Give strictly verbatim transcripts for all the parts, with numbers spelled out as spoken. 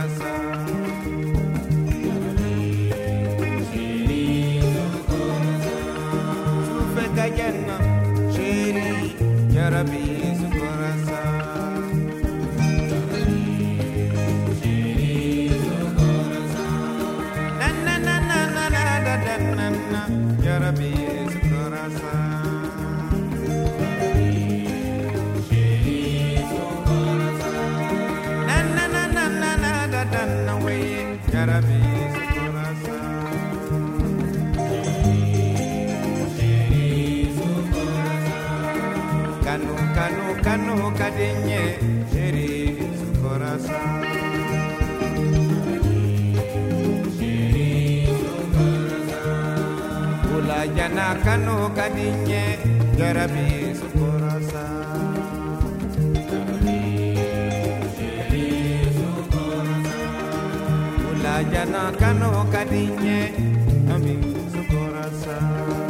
corazón. Sufre cayendo, Shiri, ya Rabbi, su corazón. Na na na na na na na na na, ya Rabbi, su corazón. Canu, canu, canu, cadiñe, chéri, su corazón. Ula llana, canu, cadiñe, yarabi, su corazón. Ula llana, canu, cadiñe, ami, su corazón.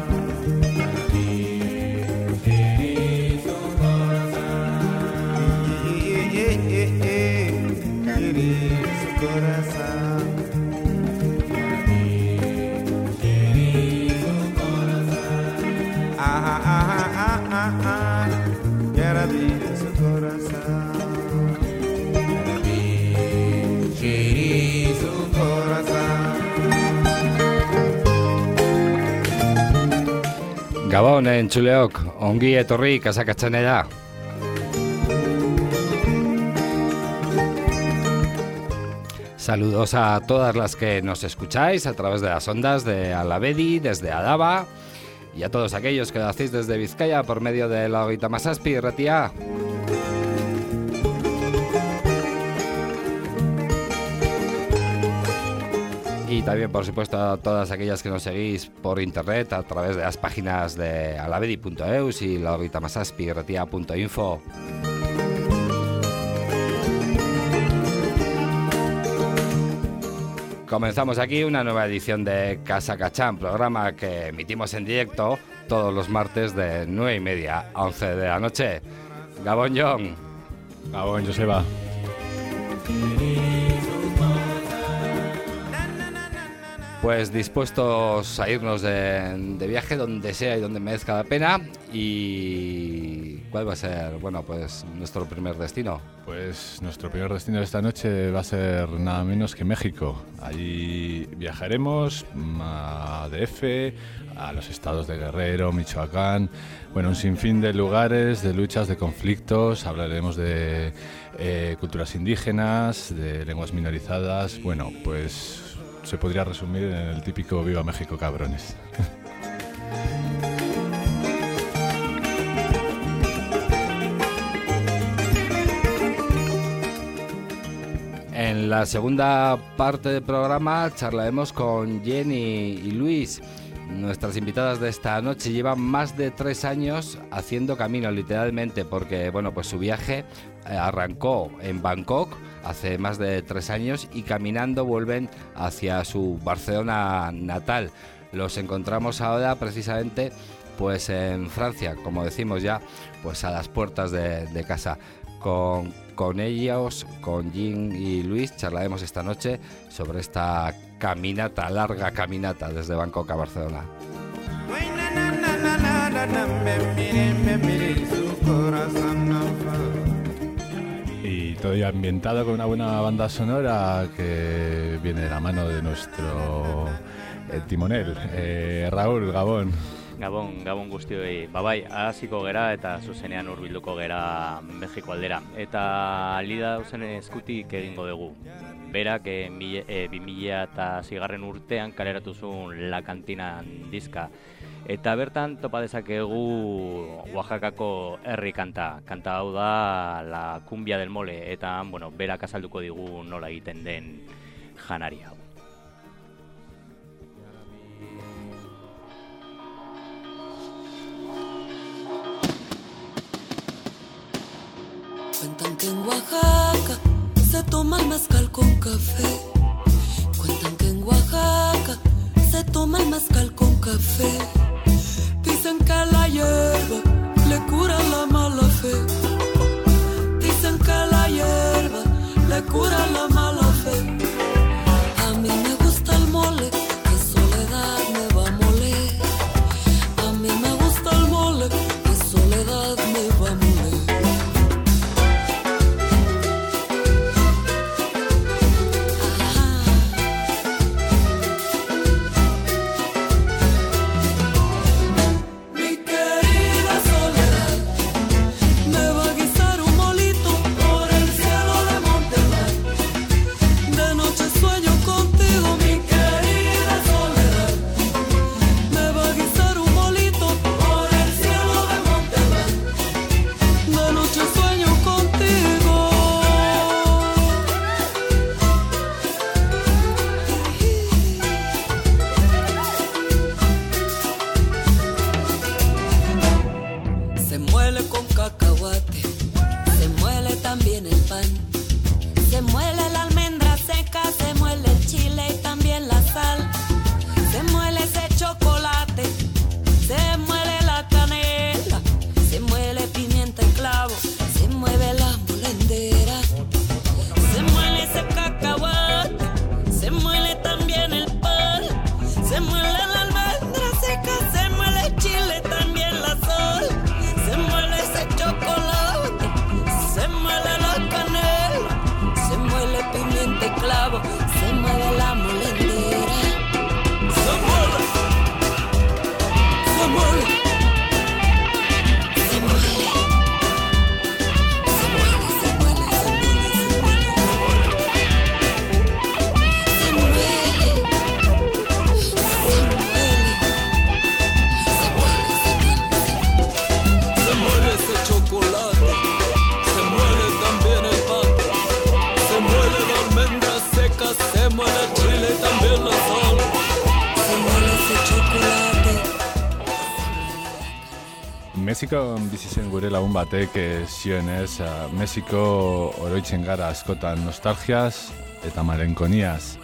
Gabon entzuleok, ongi etorri kasakatxanera. Saludos a todas las que nos escucháis a través de las ondas de Alavedi, desde Adaba, y a todos aquellos que lo hacéis desde Vizcaya por medio de la Hogeita Hamazazpi Ratia. Y también, por supuesto, a todas aquellas que nos seguís por internet a través de las páginas de alavedi punto eus y la Hogeita Hamazazpi Ratia punto info. Comenzamos aquí una nueva edición de Casa Cachán, programa que emitimos en directo todos los martes de nueve y media a once de la noche. Gabón John. Gabón Joseba. Pues dispuestos a irnos de, de viaje donde sea y donde merezca la pena. ¿Y cuál va a ser, bueno, pues nuestro primer destino? Pues nuestro primer destino de esta noche va a ser nada menos que México. Allí viajaremos a D F, a los estados de Guerrero, Michoacán, bueno, un sinfín de lugares, de luchas, de conflictos. Hablaremos de eh, culturas indígenas, de lenguas minorizadas. Bueno, pues se podría resumir en el típico Viva México, cabrones. En la segunda parte del programa charlaremos con Jenny y Luis. Nuestras invitadas de esta noche llevan más de tres años haciendo camino, literalmente, porque bueno, pues su viaje arrancó en Bangkok hace más de tres años y caminando vuelven hacia su Barcelona natal. Los encontramos ahora precisamente pues en Francia, como decimos ya, pues a las puertas de, de casa. Con, con ellos, con Jean y Luis, charlaremos esta noche sobre esta caminata, larga caminata desde Bangkok a Barcelona. Y todo ya ambientado con una buena banda sonora que viene de la mano de nuestro eh, timonel, eh, Raúl Gabón. Gabon, Gabon guztioi, babai, hasiko gera eta zuzenean hurbilduko gera Mexiko aldera. Eta lida dauzen eskutik egingo dugu. Berak e, bi mila eta zigarren urtean kaleratu zuen La Cantina diska. Eta bertan topa dezakegu Oaxacako herri kanta. Kanta hau da La Cumbia del Mole. Eta, bueno, berak azalduko digu nola egiten den janari hau. Cuentan que en Oaxaca se toma el mezcal con café. Cuentan que en Oaxaca se toma el mezcal con café. Dicen que la hierba le cura la mala fe. Dicen que la hierba le cura la mala fe. Mexiko bizi zen gure lagun batek zionez, uh, Mexiko oroitzen gara askotan nostalgiaz eta malenkoniaz.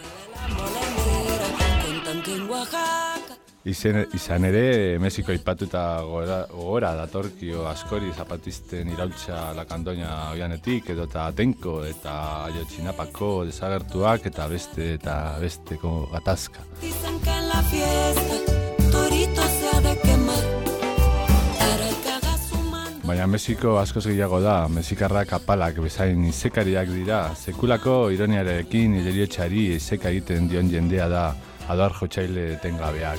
Izen, izan ere, Mexiko aipatuta gora, gora datorkio askori zapatisten iraultza lakandoina oianetik, edota Atenko eta Ayotzinapako desagertuak eta beste eta besteko gatazka. Baina Mexiko askoz gehiago da, mexikarrak apalak bezain izekariak dira, sekulako ironiarekin ileriotxari izeka egiten dion jendea da, adar jotxaile tengabeak.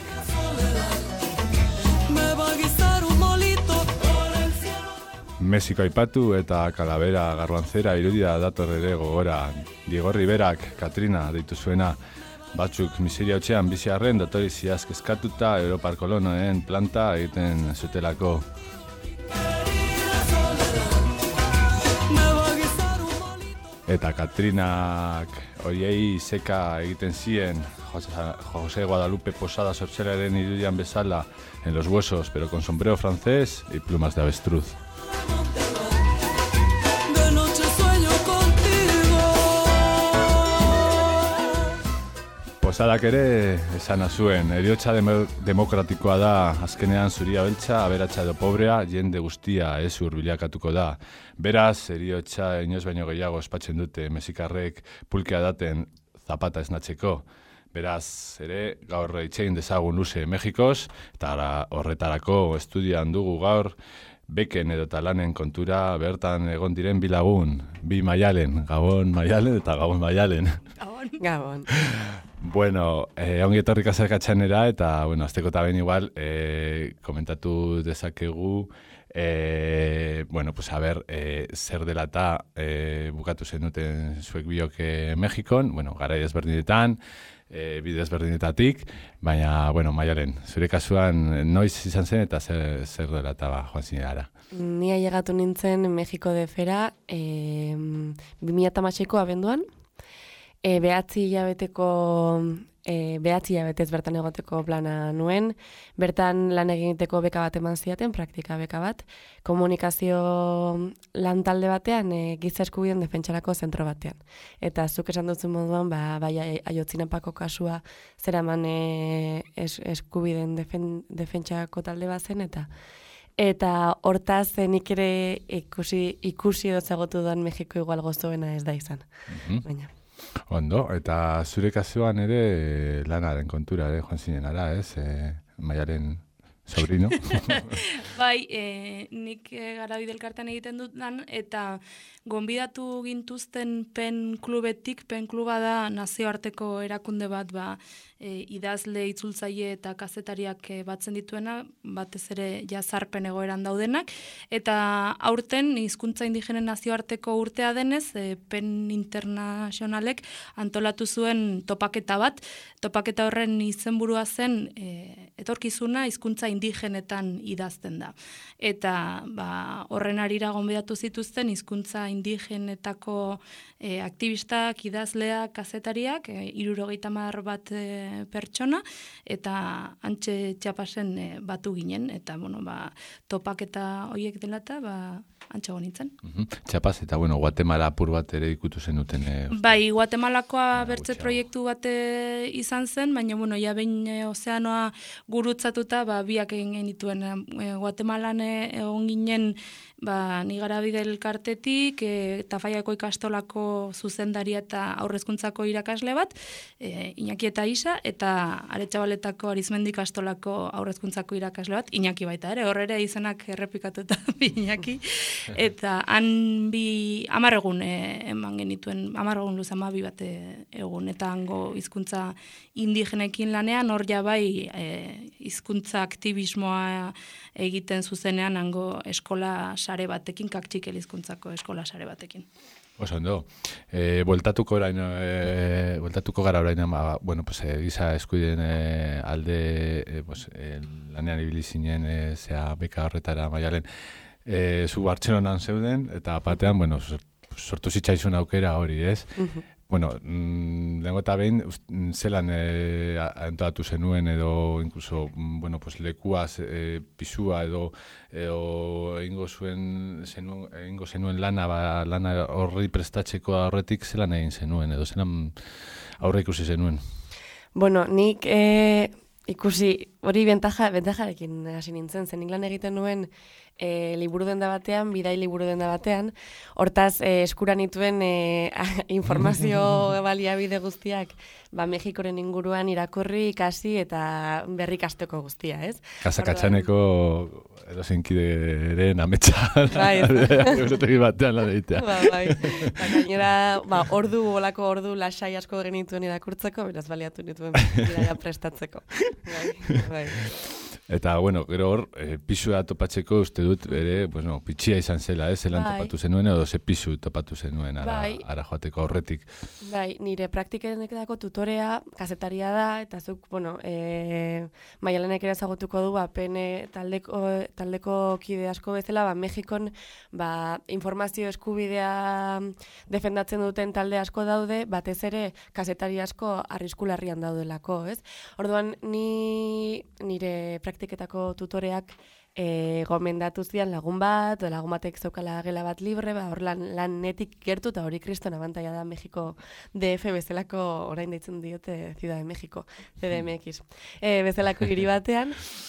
Mexiko aipatu eta Calavera Garbanzera irudia dator ere gogora. Diego Riverak, Katrina deitu zuena, batzuk miseria hotxean bizi arren dotoriziaz kezkatuta Europar kolonoen planta egiten zutelako. Eta Katrinak horiei zeka egiten zien José Guadalupe Posada sortzelaren irudian bezala en los huesos, pero con sombrero francés y plumas de avestruz. Posadak ere esana zuen, heriotza dem- demokratikoa da, azkenean zuria beltza, aberatsa edo pobrea, jende guztia ez hurbilakatuko da. Beraz, heriotza inoiz baino gehiago ospatzen dute mexikarrek pulkea daten zapata esnatzeko. Beraz, ere, gaur itxein dezagun luze Mexikoz, eta horretarako estudian dugu gaur, beken edo talanen kontura bertan egon diren bilagun, bi Maialen, Gabon Maialen eta Gabon Maialen. Gabon. Gabon. Bueno, eh, ongi etorrik azerkatxanera eta, bueno, azteko eta ben igual, eh, komentatu dezakegu, eh, bueno, pues a ver, eh, zer dela eta eh, bukatu zenuten zuek biok eh, Mexikon, bueno, garai ezberdinetan, e, bide ezberdinetatik, baina, bueno, Maialen, zure kasuan noiz izan zen eta zer, zer dela eta ba, joan zinera. Ni ailegatu nintzen Mexiko de Fera e, bi mila hamaseiko abenduan, e, behatzi hilabeteko e, behatzi hilabetez bertan egoteko plana nuen, bertan lan egiteko beka bat eman zidaten, praktika beka bat, komunikazio lan talde batean, e, giza eskubideen defentsarako zentro batean. Eta zuk esan dutzen moduan, ba, bai Ayotzinapako kasua zeraman e, es, eskubideen defen, defentsarako talde bat zen, eta Eta hortaz, nik ere ikusi, ikusi edo zagotu duan Mexiko igual gozoena ez da izan. Mm-hmm. Baina. Ondo, eta zure kasuan ere lanaren kontura ere joan zinen ara, ez? E, Maialen sobrino. Bai, e, nik e, Garabide elkartean egiten dut lan, eta gonbidatu gintuzten pen klubetik, pen kluba da nazioarteko erakunde bat, ba, e, idazle, itzultzaile eta kazetariak e, batzen dituena, batez ere jazarpen egoeran daudenak, eta aurten hizkuntza indigenen nazioarteko urtea denez, e, pen internazionalek antolatu zuen topaketa bat, topaketa horren izenburua zen e, etorkizuna hizkuntza indigenetan idazten da. Eta ba, horren arira gonbidatu zituzten hizkuntza indigenetako e, aktivistak, idazleak, kazetariak, e, hirurogeita hamar bat e, pertsona, eta antxe txapasen e, batu ginen, eta bueno, ba, topaketa horiek dela eta ba, antxe nintzen. Uh-huh. Txapaz, eta bueno, Guatemala apur bat ere ikutu zenuten. E, bai, Guatemalakoa bertze proiektu bat e, izan zen, baina bueno, ja behin e, ozeanoa gurutzatuta, ba, biak egin genituen e, Guatemalan egon ginen, ba, ni Garabide elkartetik, e, Tafaiako ikastolako zuzendaria eta aurrezkuntzako irakasle bat, e, Iñaki eta Isa, eta Aretxabaletako Arizmendi ikastolako aurrezkuntzako irakasle bat, Iñaki baita ere, horre izenak errepikatuta bi Iñaki, eta han bi hamar egun e, eman genituen, hamar egun luz ama bi bat e, egun, eta hango hizkuntza indigenekin lanean, hor ja bai e, hizkuntza aktivismoa egiten zuzenean hango eskola sare batekin, Kaktxikel hizkuntzako eskola sare batekin. Oso ondo. E, bueltatuko orain, e, bueltatuko gara orain, ba, bueno, pues, e, giza eskubideen e, alde, e, pues, e, lanean ibili zinen, e, zea beka horretara Maialen, e, zu Bartzelonan zeuden, eta batean, bueno, sortu zitzaizun aukera hori, ez? Uh-huh. Bueno, mm, lehenko eta behin, zelan e, antolatu zenuen edo, incluso, bueno, pues, lekuaz, e, pisua edo, edo egingo zuen, zenuen, egingo zenuen lana, ba, lana horri prestatzeko aurretik zelan egin zenuen, edo zelan aurre ikusi zenuen? Bueno, nik e, ikusi, hori bentaja, bentajarekin hasi nintzen, zen nik lan egiten nuen e, liburu denda batean, bidai liburu denda batean, hortaz e, eskura nituen e, informazio baliabide guztiak, ba, Mexikoren inguruan irakurri, ikasi eta berrikasteko guztia, ez? Kasakatxaneko edo zeinkideren ametsa. Bai. Eurotegi batean lan egitea. Ba, bai. Ba, gainera, ba, ordu, olako ordu lasai asko genituen irakurtzeko, beraz baliatu nituen bidaia prestatzeko. Bai, bai. Eta, bueno, gero hor, e, pisua topatzeko uste dut, bere, bueno, pitxia izan zela, ez? Zelan bai. topatu zenuen, edo ze pisu topatu zenuen ara, Bai. ara joateko aurretik. Bai, nire praktikenetako tutorea, kazetaria da, eta zuk, bueno, e, Maialenek ere ezagutuko du, ba, pene taldeko, taldeko kide asko bezala, ba, Mexikon, ba, informazio eskubidea defendatzen duten talde asko daude, batez ere, kazetari asko arriskularrian daudelako, ez? Orduan, ni nire praktiketako tutoreak E, gomendatu zian lagun bat, o lagun batek zeukala gela bat libre, ba, hor lan, lan netik gertu, eta hori kriston abantaia da Mexiko D F bezalako, orain deitzen diote Ciudad de México, C D M X, e, bezalako hiri batean,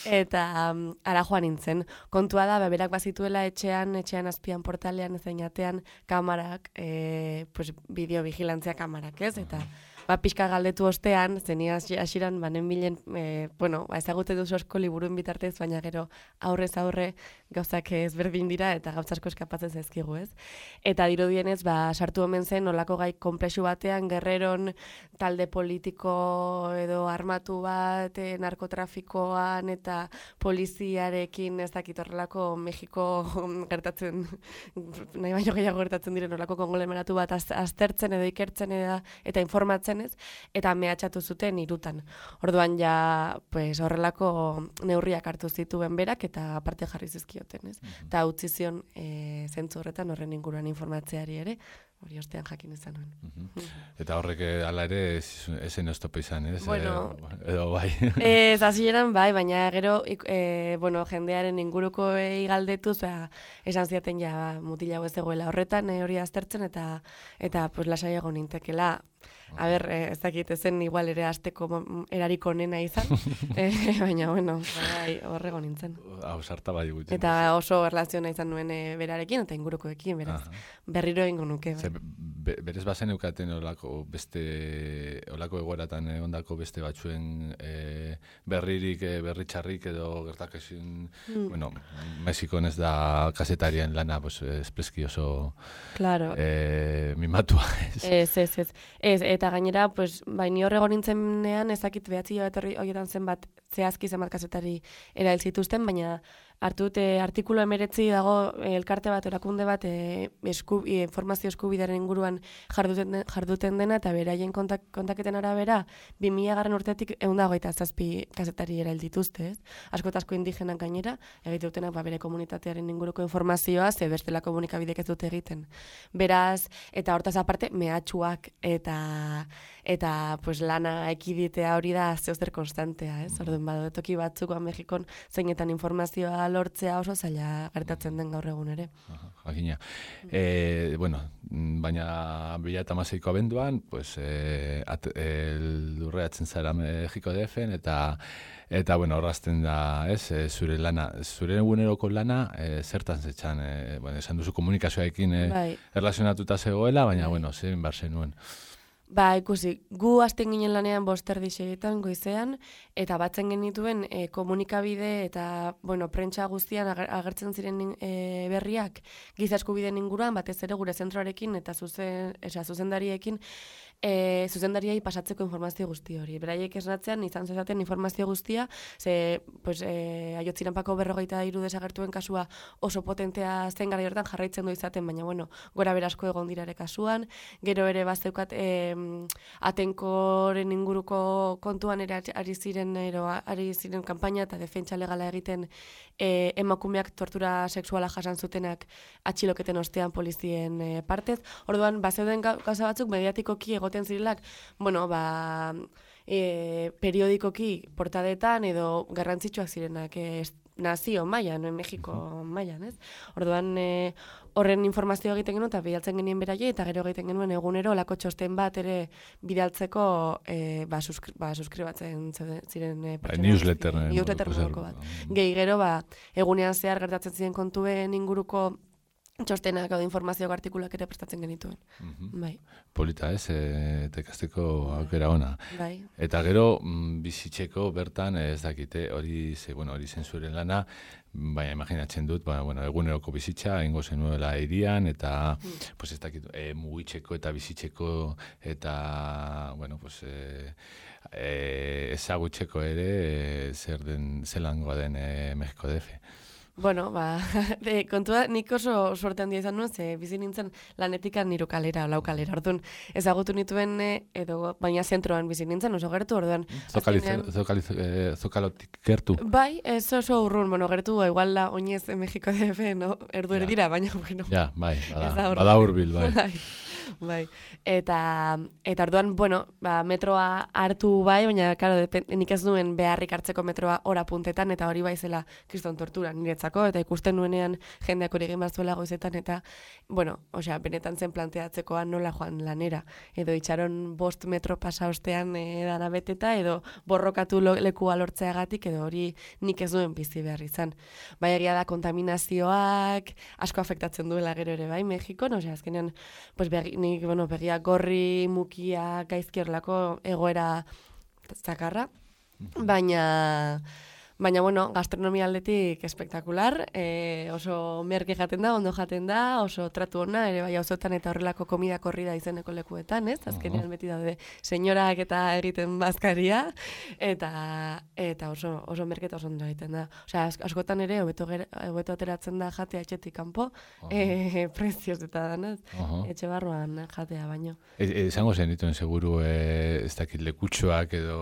eta um, ara joan nintzen. Kontua da, berak bazituela etxean, etxean azpian portalean, zeinatean, kamarak, e, pues, bideovigilantzia kamarak, ez? Eta ba, pixka galdetu ostean, zenia hasiran banen bilen, e, bueno, ba, ezagute duzu asko liburuen bitartez, baina gero aurrez aurre gauzak ezberdin dira eta gauza asko eskapatzen zaizkigu, ez? Eta dirudienez, ba, sartu omen zen nolako gai konplexu batean, Guerreron talde politiko edo armatu bat, e, narkotrafikoan eta poliziarekin ez dakit horrelako Mexiko gertatzen, nahi baino gehiago gertatzen diren horrelako konglomeratu bat az, aztertzen edo ikertzen edo, eta informatzen, ez? Eta mehatxatu zuten hirutan. Orduan ja, pues, horrelako neurriak hartu zituen berak eta aparte jarri zizkioten, ez? Eta utzi zion e, zentzu horretan horren inguruan informatzeari ere, hori ostean jakin izan nuen. Uh-huh. Eta horrek ala ere esen oztopo izan, ez? Bueno, e, edo bai. Ez, hasieran bai, baina gero e, bueno, jendearen inguruko galdetu, ba, esan ziaten ja mutila hau ez dagoela horretan, e, hori aztertzen eta eta pues lasaiago nintekela. A ber, eh, ez dakit ezen igual ere azteko erariko nena izan, eh, baina, bueno, bai, horrego nintzen. Hau, sarta bai gutxi. Eta oso erlaziona izan nuen e, berarekin eta ingurukoekin, beraz. Aha. Berriro egingo nuke. Bai. Be, berez bazen eukaten olako beste, olako egoeratan eh, ondako beste batzuen eh, berririk, eh, berritxarrik edo gertakezin, mm. bueno, Mexikon ez da kasetarien lana, pues, espreski oso claro. eh, mimatua. Ez, ez, ez. Ez, eta gainera, pues, bai, ni horrego nintzenean, ezakit behatzi bat horietan zenbat, zehazki zenbat kazetari erail zituzten, baina hartu dute artikulu emeretzi dago elkarte bat, erakunde bat, e, esku, e, informazio eskubidearen inguruan jarduten, jarduten dena, eta beraien kontak, kontaketen arabera, bi mila garren urtetik ehun eta hogeita zazpi kazetari erail dituzte, ez? Asko eta asko indigenak gainera, egite dutenak ba, bere komunitatearen inguruko informazioa, ze bestela komunikabidek ez dute egiten. Beraz, eta hortaz aparte, mehatxuak eta eta pues, lana ekiditea hori da zeozer konstantea, ez? Orduan badu, toki batzuk Mexikon zeinetan informazioa lortzea oso zaila gertatzen den gaur egun ere. Jakina. E, bueno, baina bila eta maseiko abenduan, pues, e, at, el durreatzen zara Mexiko D F-en, eta eta bueno, horrazten da, ez, e, zure lana, zure eguneroko lana, e, zertan zetxan, e, bueno, esan duzu komunikazioarekin e, bai. erlazionatuta zegoela, baina, bai. bueno, zein bar zenuen. Ba, ikusi, gu hasten ginen lanean bosterdi seietan goizean, eta batzen genituen e, komunikabide eta, bueno, prentsa guztian agertzen ziren e, berriak giza eskubideen inguruan, batez ere gure zentroarekin eta zuzen, esa, zuzendariekin, e, zuzendariai pasatzeko informazio guzti hori. Beraiek esnatzean izan zezaten informazio guztia, ze, pues, e, aiotziranpako berrogeita hiru desagertuen kasua oso potentea zen gara hortan jarraitzen du izaten, baina, bueno, gora berasko egon dirare kasuan, gero ere bazeukat, e, atenkoren inguruko kontuan ere ari ziren ero, ari ziren kanpaina eta defentsa legala egiten e, emakumeak tortura sexuala jasan zutenak atxiloketen ostean polizien e, partez. Orduan, bazeuden gauza batzuk mediatikoki egoten egoten zirelak, bueno, ba, e, periodikoki portadetan edo garrantzitsuak zirenak e, nazio mailan, no, Mexiko mailan, ez? Orduan, e, horren informazioa egiten genuen, eta bidaltzen genien beraie, eta gero egiten genuen egunero, lako txosten bat ere bidaltzeko, e, ba, suskri, ba, suskribatzen ziren e, pertsona. Newsletter. Newsletter moduko bat. Gehi gero, ba, egunean zehar gertatzen ziren kontuen inguruko txostenak edo informazio artikulak ere prestatzen genituen. Mm-hmm. Bai. Polita ez, e, eta ikasteko aukera ona. Bai. Eta gero, mm, bizitzeko bertan ez dakite, hori ze, bueno, hori zen zure lana, baina imaginatzen dut, ba, bueno, eguneroko bizitza, ingo zenuela hirian, eta, mm. pues ez dakit, e, mugitzeko eta bizitzeko, eta, bueno, pues, e, e, ezagutzeko ere, e, zer den, zelangoa den e, Mexiko D F. Bueno, ba, de, kontua nik oso suerte handia izan nuen, ze bizi nintzen lanetikan niru kalera, lau kalera, orduan ezagutu nituen edo baina zentroan bizi nintzen, oso gertu, orduan. Zokalotik gertu? Bai, ez oso urrun, bueno, gertu, igual da oinez Mexiko D F, no, erdu ere dira, baina, bueno. Ja, bai, bada, bada urbil, bai. bai. Bai, eta, eta orduan, bueno, ba, metroa hartu bai, baina, karo, nik ez nuen beharrik hartzeko metroa ora puntetan, eta hori bai zela kriston tortura niretzako, eta ikusten nuenean jendeak hori egin bazuela goizetan, eta, bueno, osea, benetan zen planteatzekoa nola joan lanera, edo itxaron bost metro pasa ostean edana beteta, edo borrokatu lekua lortzeagatik, edo hori nik ez duen bizi behar izan. Bai, egia da kontaminazioak, asko afektatzen duela gero ere, bai, Mexikon, osea, azkenean, pues, begi, nik, bueno, begia gorri, mukia, gaizki horrelako egoera zakarra, baina, baina, bueno, gastronomia aldetik espektakular, e, oso merke jaten da, ondo jaten da, oso tratu ona, ere bai auzotan eta horrelako komida korrida izeneko lekuetan, ez? Azkenean beti daude senyorak eta egiten bazkaria, eta eta oso oso merke eta oso ondo egiten da. Osea, askotan ere hobeto hobeto ateratzen da jatea etxetik kanpo, eh prezioz eta danaz, etxe barruan jatea baino. Esango zen dituen seguru eh ez dakit lekutxoak edo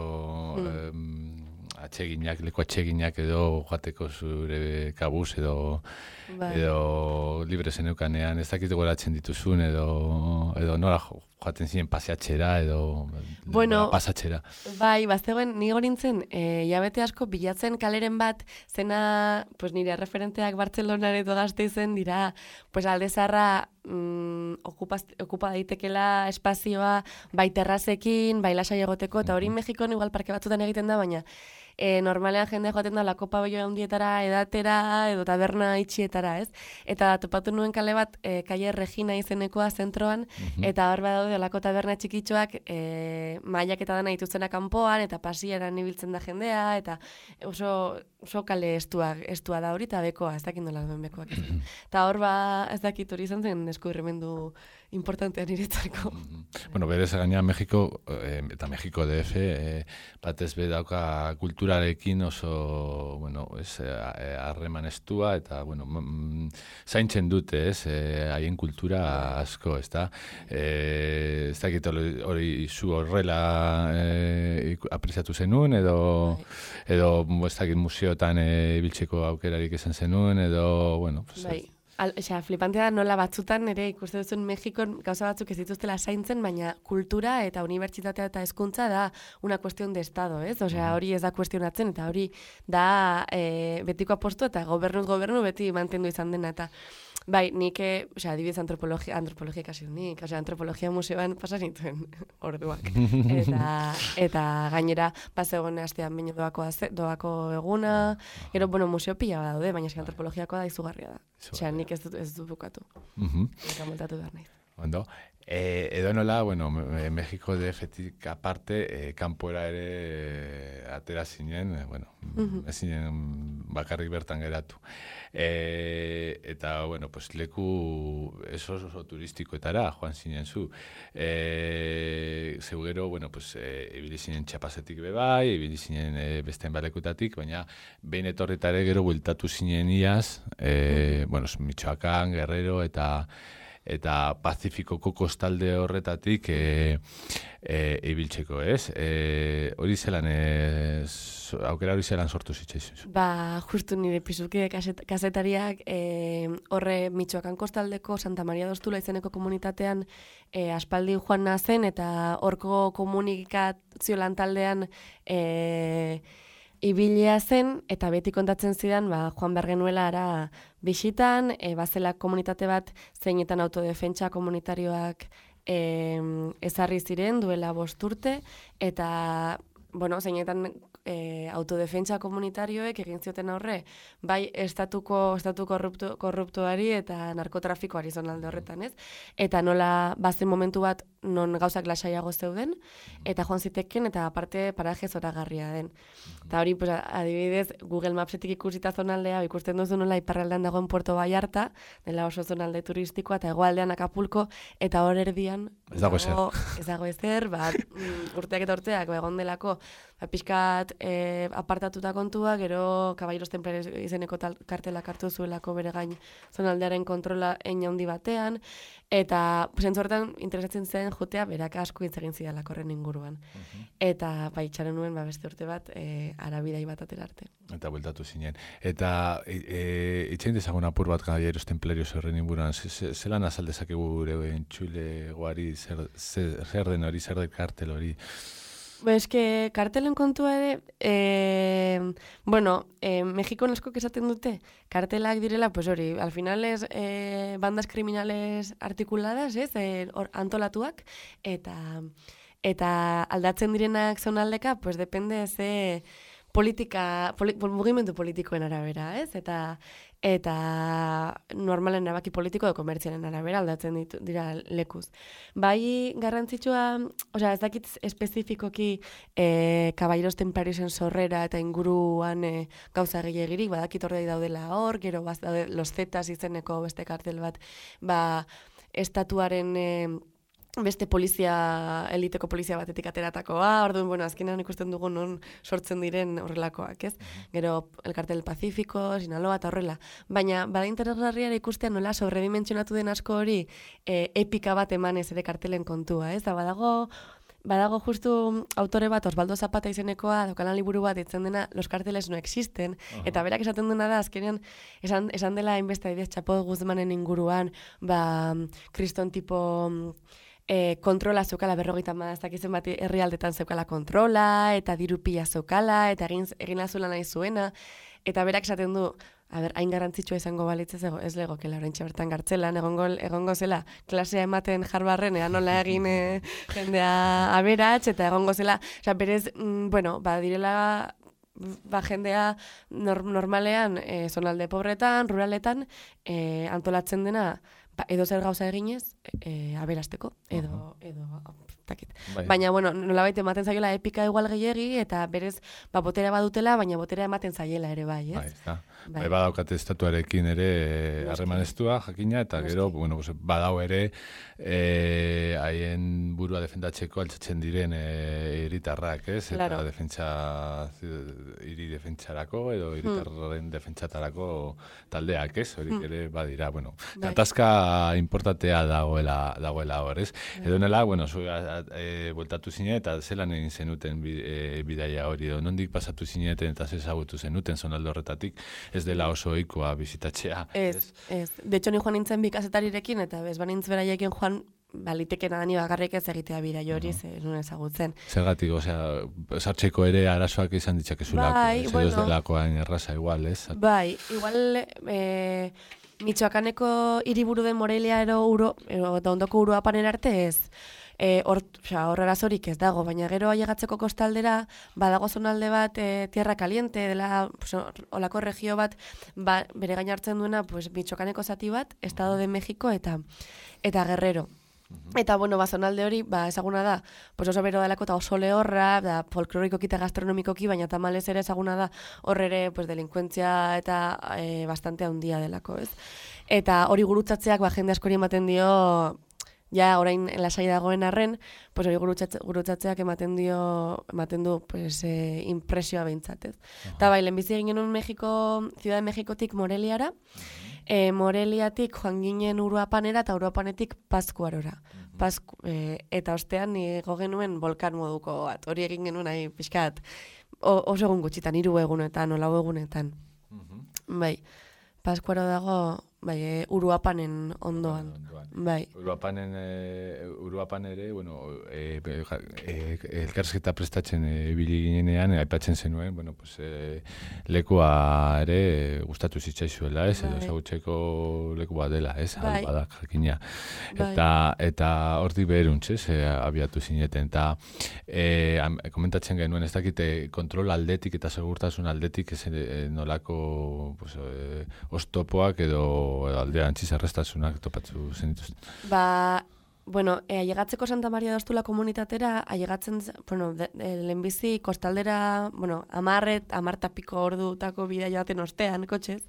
atseginak, leku atseginak edo joateko zure kabuz edo bai. Edo libre zeneukanean, ez dakit goratzen dituzun edo edo nola joaten ziren paseatxera edo bueno, pasatxera. Bai, bazegoen, ni gorintzen, e, jabete asko bilatzen kaleren bat, zena, pues nire referenteak Bartzelonan edo Gasteizen dira, pues alde zarra mm, okupa, okupa daitekela espazioa, bai terrazekin, bai lasai egoteko, eta hori Mexikon igual parke batzutan egiten da, baina E, normalean jende joaten da lako pabello handietara, edatera, edo taberna itxietara, ez? Eta topatu nuen kale bat, e, Calle Regina izenekoa zentroan, mm-hmm. eta hor badaude lako taberna txikitxoak, e, mailak eta dana dituztena kanpoan, eta pasieran ibiltzen da jendea, eta oso, oso kale estua, estua da hori, eta bekoa, ez dakit nola duen bekoak. Eta hor ba, ez dakit hori izan zen eskuirremendu importantean iretzako. Mm-hmm. Bueno, berez gaina Mexiko, eh, eta Mexiko D F, eh, batez be dauka kulturarekin oso, bueno, ez, harreman estua, eta, bueno, mm, zaintzen dute, ez, haien kultura asko, ez da. Eh, ez dakit hori zu horrela eh, apreziatu zenuen, edo, edo ez dakit museotan eh, biltzeko aukerarik esan zenuen, edo, bueno, pues, bai. Al, osea, flipantea da nola batzutan ere ikuste duzun Mexikon gauza batzuk ez dituztela zaintzen, baina kultura eta unibertsitatea eta hezkuntza da una cuestión de estado, ez? Osea, hori ez da kuestionatzen eta hori da e, betiko apostu eta gobernuz gobernu beti mantendu izan dena eta bai, nik, osea, adibidez antropologia, antropologia ikasi nik, osea, antropologia museoan pasa nituen orduak. Eta, eta gainera, bazegoen astean baino doako, doako eguna, gero, bueno, museo pila daude, baina eski antropologiakoa da izugarria da. Osea, nik ez dut, ez dut bukatu. Eta multatu behar nahi. Ondo. Eh, edo nola, bueno, Mexiko D F-tik aparte, eh, kanpora ere eh, atera zinen, eh, bueno, uh-huh. ez zinen bakarrik bertan geratu. Eh, eta, bueno, pues leku eso oso turistikoetara joan zinen zu. Eh, zeu gero, bueno, pues eh, ibili zinen Txapazetik bebai, ibili zinen eh, beste enbalekutatik, baina behin etorritare gero bueltatu zinen iaz, eh, uh-huh. bueno, Michoacán, Guerrero eta eta Pazifikoko kostalde horretatik e, e, ibiltzeko, ez? E, hori zelan, e, aukera hori zelan sortu zitzaizuz? Ba, justu nire pizukide kaset, kasetariak e, horre Mitxoakan kostaldeko Santa Maria Dostula izeneko komunitatean e, aspaldi joan nazen eta horko komunikazio lantaldean e, ibilia zen, eta beti kontatzen zidan, ba, joan behar genuela ara bisitan, e, bazela komunitate bat zeinetan autodefentsa komunitarioak e, ezarri ziren duela bost urte, eta bueno, zeinetan e, autodefentsa komunitarioek egin zioten aurre, bai estatuko estatu korruptu, korruptuari eta narkotrafikoari zonalde horretan, ez? Eta nola bazen momentu bat non gauzak lasaiago zeuden, eta joan ziteken, eta aparte paraje zoragarria den. Eta hori, pues, adibidez, Google Mapsetik ikusita zonaldea, ikusten duzu nola iparraldean dagoen Puerto Vallarta, dela oso zonalde turistikoa, eta hegoaldean Acapulco, eta hor erdian ez dago ezer. Ez dago ezer, bat, urteak eta urteak, ba, egon delako, ba, pixkat e, apartatuta kontua, gero Caballeros Templarios izeneko tal, kartelak hartu zuelako bere gain zonaldearen kontrola ein handi batean, eta zentzu horretan interesatzen zen jotea berak asko hitz egin zidalako horren inguruan. Uh-huh. Eta bai itxaron nuen ba, beste urte bat e, arabidai bat atera arte. Eta bueltatu zinen. Eta e, itxain dezagun apur bat Caballeros Templarios horren inguruan, zelan azal dezakegu gure entxulegoari zer, zer, zer den hori, zer den kartel hori? Ba, eske, kartelen kontua ere, e, bueno, e, Mexikon asko esaten dute, kartelak direla, pues hori, al final es e, bandas kriminales artikuladas, ez, e, or, antolatuak, eta, eta aldatzen direnak zonaldeka, pues depende ze politika, poli, mugimendu politikoen arabera, ez, eta eta normalen erabaki politiko edo komertzialen arabera aldatzen ditu, dira lekuz. Bai garrantzitsua, osea, ez dakit espezifikoki e, Caballeros Templarios sorrera eta inguruan e, gauza gehiagirik, badakit ordei daudela hor, gero baz daude Los Zetas izeneko beste kartel bat, ba, estatuaren e, beste polizia, eliteko polizia batetik ateratakoa, orduan, bueno, azkenean ikusten dugu non sortzen diren horrelakoak, ez? Gero, el Cartel Pacífico, Sinaloa eta horrela. Baina, bada interesgarria ikustea nola sobredimentsionatu den asko hori e, epika bat emanez ere kartelen kontua, ez? Da, badago, badago justu autore bat, Osvaldo Zapata izenekoa, daukalan liburu bat ditzen dena, los carteles no existen, uh-huh. Eta berak esaten duena da, azkenean, esan, esan dela hainbeste adibidez Chapo Guzmanen inguruan, ba, kriston tipo... E, kontrola zeukala berrogeita hamazaztak izen bat herrialdetan zeukala kontrola, eta diru pila zeukala, eta egin, egin azula nahi zuena, eta berak esaten du, a ber, hain garrantzitsua izango balitz ez, ez legokela oraintxe bertan gartzelan, egongo, egongo zela klasea ematen jarbarren, ea nola egin e, jendea aberats, eta egongo zela, oza, berez, mm, bueno, ba, direla, ba, jendea nor, normalean, e, zonalde pobretan, ruraletan, e, antolatzen dena, ba, edo zer gauza eginez, e, aberasteko, edo, edo, takit. Bai. Baina, bueno, nolabait ematen zaiola epika igual gehiegi, eta berez, ba, botera badutela, baina botera ematen zaiela ere, bai, ez? Bai, da. Bai. Bai, badaukate estatuarekin ere harremaneztua, jakina, eta gero, bueno, pues, badau ere, e, haien burua defendatzeko altzatzen diren hiritarrak, ez? Eta claro. Defentsa, hiri defentsarako, edo hiritarren hmm. defentsatarako taldeak, ez? Horik hmm. ere, badira, bueno, bai. Gatazka importantea dagoela, dagoela hor, ez? Bai. Edo nela, bueno, zu, e, bueltatu zinen, eta zelan egin zenuten e, bidaia hori, edo nondik pasatu zineten eta zezagutu zenuten zonaldo horretatik, ez dela oso ohikoa bizitatzea. Ez, ez. De hecho, ni joan nintzen bikazetarirekin, eta bez banintz beraiekin joan, balitekena da ni bakarrik ez egitea bira jori, uh-huh. Ze nun ezagutzen. Zergatik, osea, sartzeko ere arazoak izan ditzakezulako, bai, ez bueno, edo ez delakoan erraza igual, ez? Bai, igual... E, Mitxoakaneko hiriburu den Morelia ero uro, ero, da ondoko Uruapanen arte ez, e, or, oza, horrerazorik ez dago, baina gero ailegatzeko kostaldera, badago zonalde bat e, tierra caliente, dela pues, olako regio bat, ba, bere gain hartzen duena pues, Mitxoakaneko zati bat, Estado de México eta, eta Guerrero. Eta, bueno, ba, zonalde hori, ba, ezaguna da, pues oso bero dalako eta oso lehorra, da, folklorikoki eta gastronomikoki, baina tamalez ere ezaguna da, horrere, pues, delinkuentzia eta e, bastante handia delako, ez? Eta hori gurutzatzeak, ba, jende askori ematen dio, ja, orain lasai dagoen arren, pues hori gurutzatze, gurutzatzeak ematen dio, ematen du, pues, e, impresioa behintzat, ez? Eta, bai, lehenbizi egin genuen Mexiko, Ciudad de Mexikotik Moreliara, E, Moreliatik joan ginen Uruapanera eta Uruapanetik Paskuarora. Pasku, e, eta ostean igo genuen volkan moduko bat. Hori egin genuen nahi pixkat oso egun gutxitan, hiru egunetan, olau egunetan. Bai, Paskuaro dago, bai, e, Uruapanen ondoan. Bai. Uruapanen, e, Uruapan ere, bueno, e, e, elkarrizketa prestatzen ibili e, ginenean, e, aipatzen zenuen, bueno, pues, e, lekua ere e, gustatu zitzaizuela, ez, edo ezagutzeko leku bat dela, ez, bai. Badak jakina. Eta, bai. Eta hortik beheruntz, ez, e, abiatu zineten, eta e, am, komentatzen genuen, ez dakite, kontrol aldetik eta segurtasun aldetik, ez e, nolako pues, e, oztopoak edo aldean txizarrestasunak topatzu zen dituzten. Ba, bueno, e, ailegatzeko Santa Maria d'Ostula komunitatera, ailegatzen, bueno, de, de, lehenbizi kostaldera, bueno, amarret, amartapiko ordutako bidea joaten ostean, kotxez,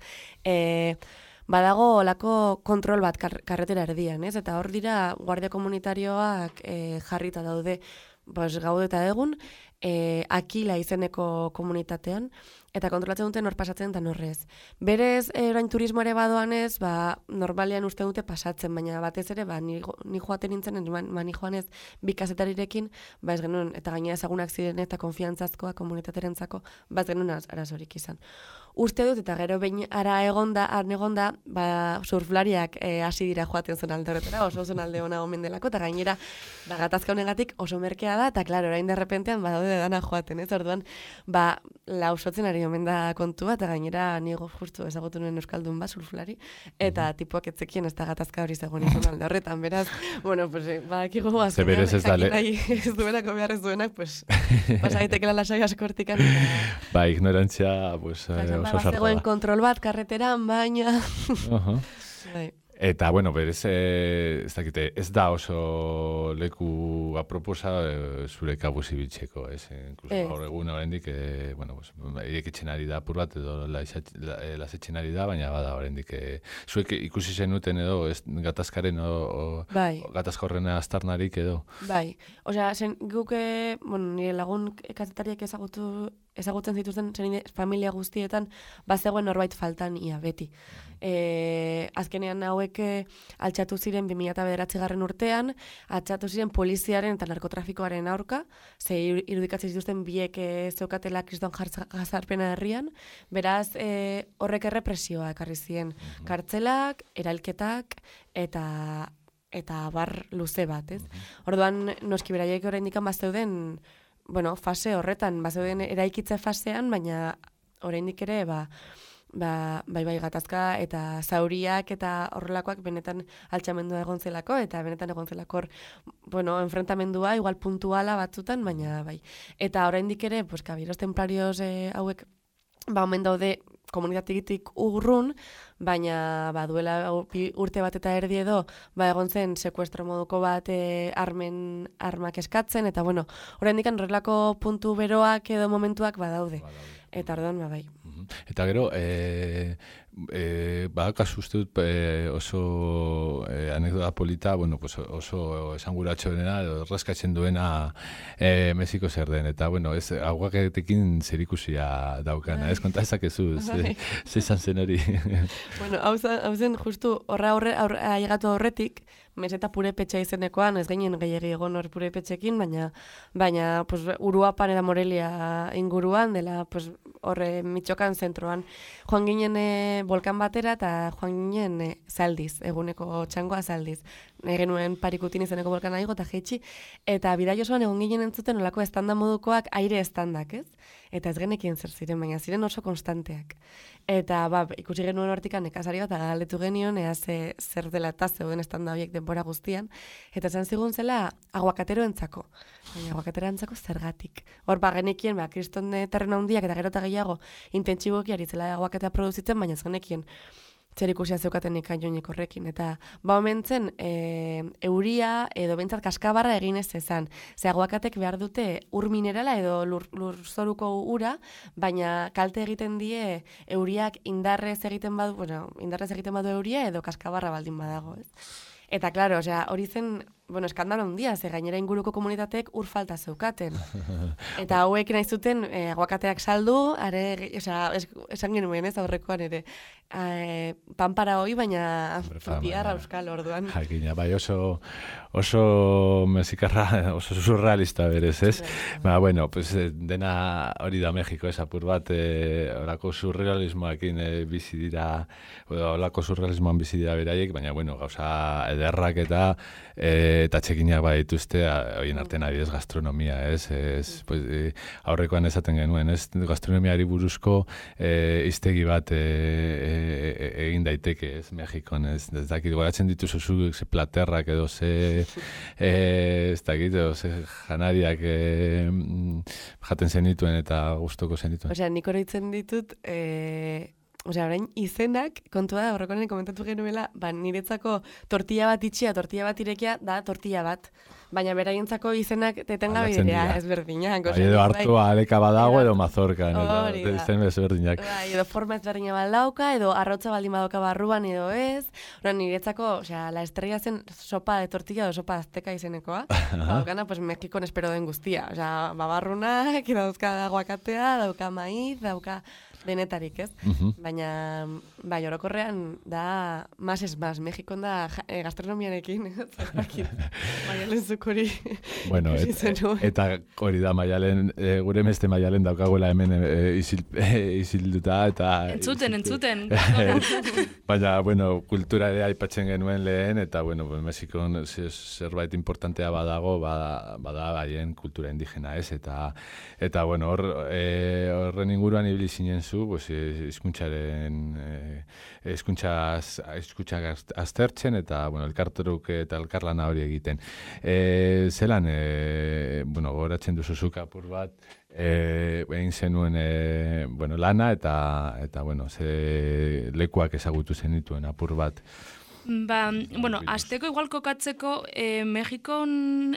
e, badago olako kontrol bat kar, karretera erdian, ez? Eta hor dira guardia komunitarioak e, jarrita daude, bos, gaude eta egun, e, Akila izeneko komunitatean, eta kontrolatzen duten hor pasatzen eta norrez. Berez, e, orain turismoare badoanez, ba, normalean uste dute pasatzen, baina batez ere, ba, ni, ni joaten nintzen, man, mani joanez bi kazetarirekin, ba ez genuen, eta gaina ezagunak ziren eta konfiantzazkoa komunitaterentzako, ba ez genuen arazorik izan. Uste dut, eta gero behin ara egonda, arn egonda, ba, surflariak hasi e, dira joaten zen alde horretara, oso zen alde ona omen delako, eta gainera, ba, gatazka honegatik oso merkea da, eta klaro, orain derrepentean, ba, daude dana joaten, ez, orduan, ba, lausotzen ari omen da kontua, eta gainera, nigo justu ezagutu nuen euskaldun ba, surflari, eta tipuak etzekien ez da gatazka hori zegoen izan alde horretan, beraz, bueno, pues, ba, ekigu azkenean, jakin nahi ez duenako behar ez duenak, pues, pasaitekela lasai askortikan. Ba, ignorantzia, pues, Ba, zegoen kontrol bat, karreteran, baina... Uh-huh. Eta, bueno, berez, e, ez dakite, ez da oso leku aproposa e, zure kabuz ibiltzeko, ez? Inkluso gaur egun oraindik, e, bueno, pues, irekitzen ari da apur bat, edo lasetzen ari da, baina bada oraindik, e, zuek ikusi zenuten edo, ez, gatazkaren, o, bai. Gatazka horrena aztarnarik edo? Bai, osea, zen guk, bueno, nire lagun kazetariak ezagutu, ezagutzen zituzten zen familia guztietan, bazegoen norbait faltan ia beti. E, azkenean hauek altxatu ziren bi mila bederatzigarren urtean, altxatu ziren poliziaren eta narkotrafikoaren aurka, ze irudikatzen zituzten biek zeukatela kriston jazarpena herrian, beraz e, horrek errepresioa ekarri ziren. Kartzelak, eralketak eta eta bar luze bat, ez? Orduan, noski beraiek oraindik bazeuden, bueno, fase horretan, bazeuden eraikitze fasean, baina oraindik ere, ba, Ba, bai bai gatazka eta zauriak eta horrelakoak benetan altxamendua egon zelako eta benetan egon zelako, bueno, enfrentamendua igual puntuala batzutan, baina bai. Eta oraindik ere, pues Caballeros Templarios eh, hauek ba omen daude komunitatetik urrun, baina ba duela urte bat eta erdi edo ba egon zen sekuestro moduko bat e, armen armak eskatzen eta bueno, oraindik horrelako puntu beroak edo momentuak badaude. Eta orduan ba bai. Eta gero, e, e, badakazu uste dut e, oso e, anekdota polita, bueno, pues oso esanguratxoena, erraskatzen duena e, Mexiko zer den, eta bueno, ez aguaketekin zerikusia daukana, ez konta ezakezu, ze izan zen hori. Bueno, hau zen justu horra horre, ailegatu horretik, meseta purepetxa izenekoan, ez gainen gehiagi egon hor purepetxekin, baina, baina pues, Uruapan eta Morelia inguruan, dela pues, horre Mitxokan zentroan. Joan ginen e, volkan batera eta joan ginen e, Zaldiz, eguneko txangoa Zaldiz. Genuen Parikutin izeneko volkana igo eta jeitsi, eta bidai osoan egon ginen entzuten olako estanda modukoak aire estandak, ez? Eta ez genekien zer ziren, baina ziren oso konstanteak. Eta ba, ikusi genuen hortikan nekazari bat, agaletu genion, ea ze, zer dela eta zeuden estanda horiek denbora guztian, eta esan zigun zela aguakateroentzako. Baina aguakateroentzako zergatik. Hor ba, genekien, ba, kriston terreno handiak eta gero eta gehiago intentsiboki ari zela aguakatea produzitzen, baina ez genekien zer ikusia zeukaten ikainoinek horrekin. Eta ba omentzen, e, euria edo bentsat kaskabarra egin ez ezan. Ze aguakatek behar dute ur minerala edo lur, lurzoruko ura, baina kalte egiten die euriak indarrez egiten badu, bueno, indarrez egiten badu euria edo kaskabarra baldin badago. Ez? Eta, klaro, osea, hori zen bueno, eskandalo handia, ze gainera inguruko komunitateek ur falta zeukaten. Eta hauek nahi zuten eh, aguakateak saldu, are, osea, es, esan genuen ez aurrekoan ere, eh, panpara hoi, baina biarra euskal orduan. Jakina, bai oso, oso mexikarra, oso surrealista berez, ez? Ba, bueno, pues, dena hori da Mexiko, ez apur bat, eh, orako surrealismoakin eh, bizi dira, olako surrealismoan bizi dira beraiek, baina, bueno, gauza ederrak eta e, eta txekinak badituzte, horien artean adibidez gastronomia, ez? ez pues, e, aurrekoan esaten genuen, ez? Gastronomiari buruzko e, iztegi bat e, e, egin daiteke, ez? Mexikon, ez? Ez dakit, goratzen dituzu zu, ze platerrak edo ze e, ez dakit, edo ze janariak e, jaten zenituen eta gustoko zenituen. Osea, nik oroitzen ditut, e... Osea, orain izenak, kontua da, horrekonen komentatu genuela, ba, niretzako tortilla bat itxia, tortilla bat irekia, da tortilla bat. Baina beraientzako izenak tetengabe dira, ezberdinak. Bai, edo hartu aleka badago edo mazorkan, edo izen ezberdinak. Bai, edo forma ezberdina baldauka, edo arrotza baldin badauka barruan edo ez. Orain niretzako, osea, la estrella zen sopa de tortilla edo sopa azteka izenekoa. Daukana, pues, Mexikon espero den guztia. Osea, babarrunak, dauzka aguakatea, dauka maiz, dauka denetarik, ez? Uh-huh. Baina, bai, orokorrean da, más es más, Mexikon da e, gastronomiarekin, maialen zukuri. Bueno, et, eta hori da, maialen, e, gure meste maialen daukaguela hemen e, isil, e, isilduta, eta... Entzuten, entzuten. Baina, bueno, kultura ere aipatzen genuen lehen, eta, bueno, Mexikon zerbait importantea badago, bada, bada haien kultura indigena, ez? Eta, eta bueno, hor, e, horren inguruan ibili zinen zu, pues, hizkuntzaren hizkuntza hizkuntza aztertzen eta bueno, elkartruk eta elkarlana hori egiten. Eh, zelan eh, bueno, gogoratzen duzu zuk apur bat eh, egin zenuen eh, bueno, lana eta eta bueno, ze lekuak ezagutu zenituen apur bat. Ba, bueno, asteko igual kokatzeko eh, Mexikon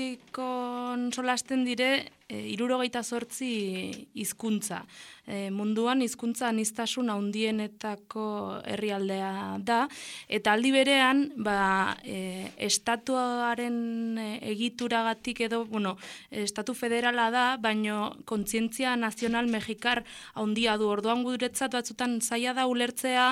Mexikon solasten dire eh, hirurogeita zortzi hizkuntza. E, munduan hizkuntza aniztasun handienetako herrialdea da, eta aldi berean, ba, e, estatuaren egituragatik edo, bueno, estatu federala da, baino kontzientzia nazional mexikar handia du. Orduan guretzat batzutan zaila da ulertzea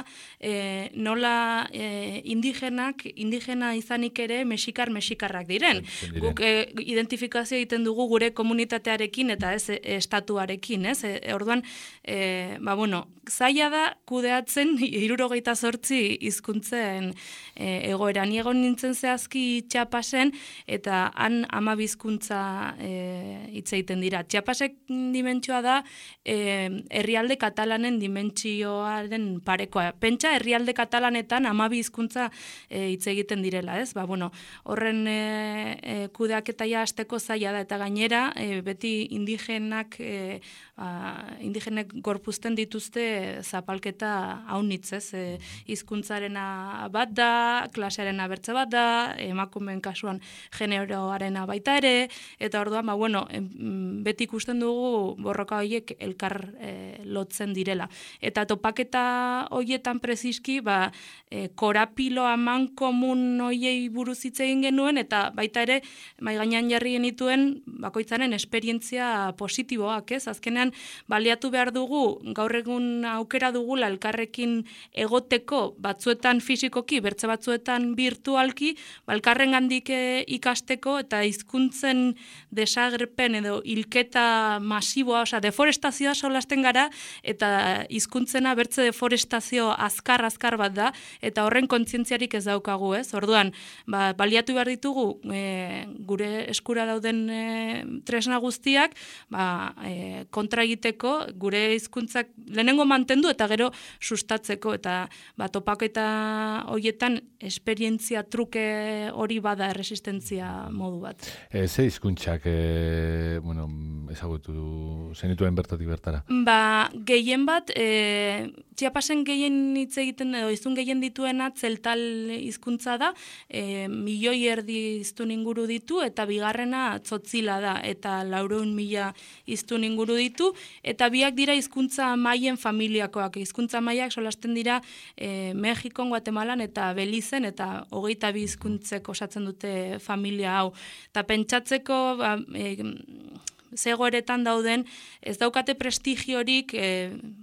e, nola e, indigenak, indigena izanik ere mexikar mexikarrak diren. Guk e, identifikazio egiten dugu gure komunitatearekin eta ez e, estatuarekin, ez? E, orduan, E, ba, bueno, zaila da kudeatzen hirurogeita zortzi hizkuntzen e, egoera. Ni egon nintzen zehazki Txiapasen eta han hamabi hizkuntza e, hitz egiten dira. Txiapasek dimentsioa da e, herrialde katalanen dimentsioaren parekoa. Pentsa herrialde katalanetan hamabi hizkuntza e, hitz egiten direla, ez? Ba, bueno, horren e, e, kudeaketa ja hasteko zaila da eta gainera e, beti indigenak e, ba, indigenek gorpuzten dituzte zapalketa haunitz, ez? E, hizkuntzarena bat da, klasearena bertze bat da, emakumeen kasuan generoarena baita ere, eta orduan, ba, bueno, beti ikusten dugu borroka horiek elkar e, lotzen direla. Eta topaketa horietan preziski, ba, e, korapilo aman komun horiei buruz hitz egin genuen, eta baita ere, mai gainean jarri genituen, bakoitzaren esperientzia positiboak, ez? Azkenean, baliatu behar dugu, gaur egun aukera dugula elkarrekin egoteko batzuetan fisikoki, bertze batzuetan virtualki, elkarren gandik ikasteko eta hizkuntzen desagerpen edo hilketa masiboa, osea, deforestazioa solasten gara eta hizkuntzena bertze deforestazio azkar-azkar bat da eta horren kontzientziarik ez daukagu, ez? Orduan, ba, baliatu behar ditugu e, gure eskura dauden e, tresna guztiak, ba, e, kontra egiteko gure hizkuntzak lehenengo mantendu eta gero sustatzeko eta ba, topaketa horietan esperientzia truke hori bada erresistentzia modu bat. E, ze hizkuntzak e, bueno, ezagutu zenituen bertatik bertara? Ba, gehien bat, e, Chiapasen gehien hitz egiten, edo iztun gehien dituena, tzeltal hizkuntza da, e, milioi erdi iztun inguru ditu, eta bigarrena tzotzila da, eta laureun mila iztun inguru ditu, eta biak dira hizkuntza maien familiakoak. Hizkuntza maiak solasten dira e, Mexikon, Guatemalan eta Belizen, eta hogeita bi hizkuntzek osatzen dute familia hau. Eta pentsatzeko, ba, e, zegoeretan dauden, ez daukate prestigiorik, e,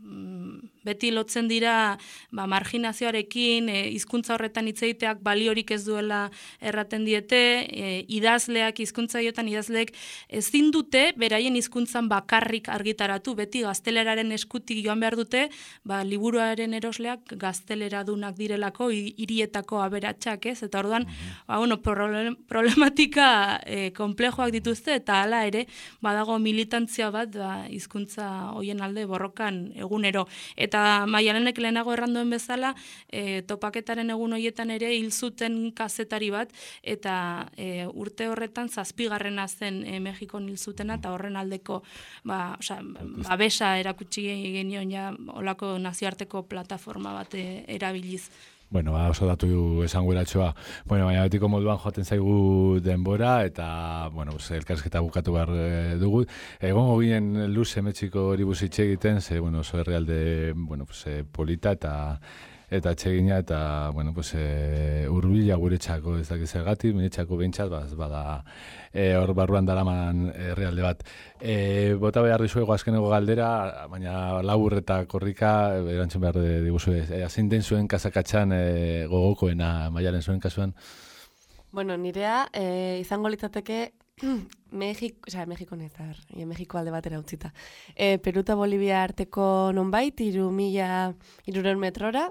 beti lotzen dira ba, marginazioarekin, e, hizkuntza horretan hitz egiteak baliorik ez duela erraten diete, e, idazleak, hizkuntza jotan idazleek ezin dute beraien hizkuntzan bakarrik argitaratu, beti gazteleraren eskutik joan behar dute, ba, liburuaren erosleak gazteleradunak direlako, hirietako aberatsak, ez? Eta orduan, ba, bueno, problem, problematika e, komplejoak dituzte, eta hala ere, badago militantzia bat ba, hizkuntza hoien alde borrokan egunero. Eta Maialenek lehenago erranduen bezala, e, topaketaren egun hoietan ere hil zuten kazetari bat, eta e, urte horretan zazpigarrena zen e, Mexikon hil zutena, eta horren aldeko ba, oza, babesa erakutsi genion ja olako nazioarteko plataforma bat e, erabiliz. Bueno, ba, oso datu esanguratxoa. Bueno, baina betiko moduan joaten zaigu denbora, eta, bueno, pues, elkarrizketa bukatu behar e, dugu. Egongo ginen luze Mexiko hori buzitxe egiten, ze, bueno, oso herrialde, bueno, pues, e, polita eta eta txegina, eta, bueno, pues, e, urbila guretxako, ez dakiz zergatik, miretxako behintzat, baz, bada, e, hor barruan daraman herrialde bat. E, bota behar dizuego azkeneko galdera, baina labur eta korrika, erantzun behar diguzu, e, zein den zuen kasakatxan e, gogokoena Maialen zuen kasuan? Bueno, nirea e, izango litzateke Mexiko, o sea, Mexiko nezar, e, Mexiko alde batera utzita. E, Peru eta Bolivia arteko nonbait, iru mila, irureun metrora,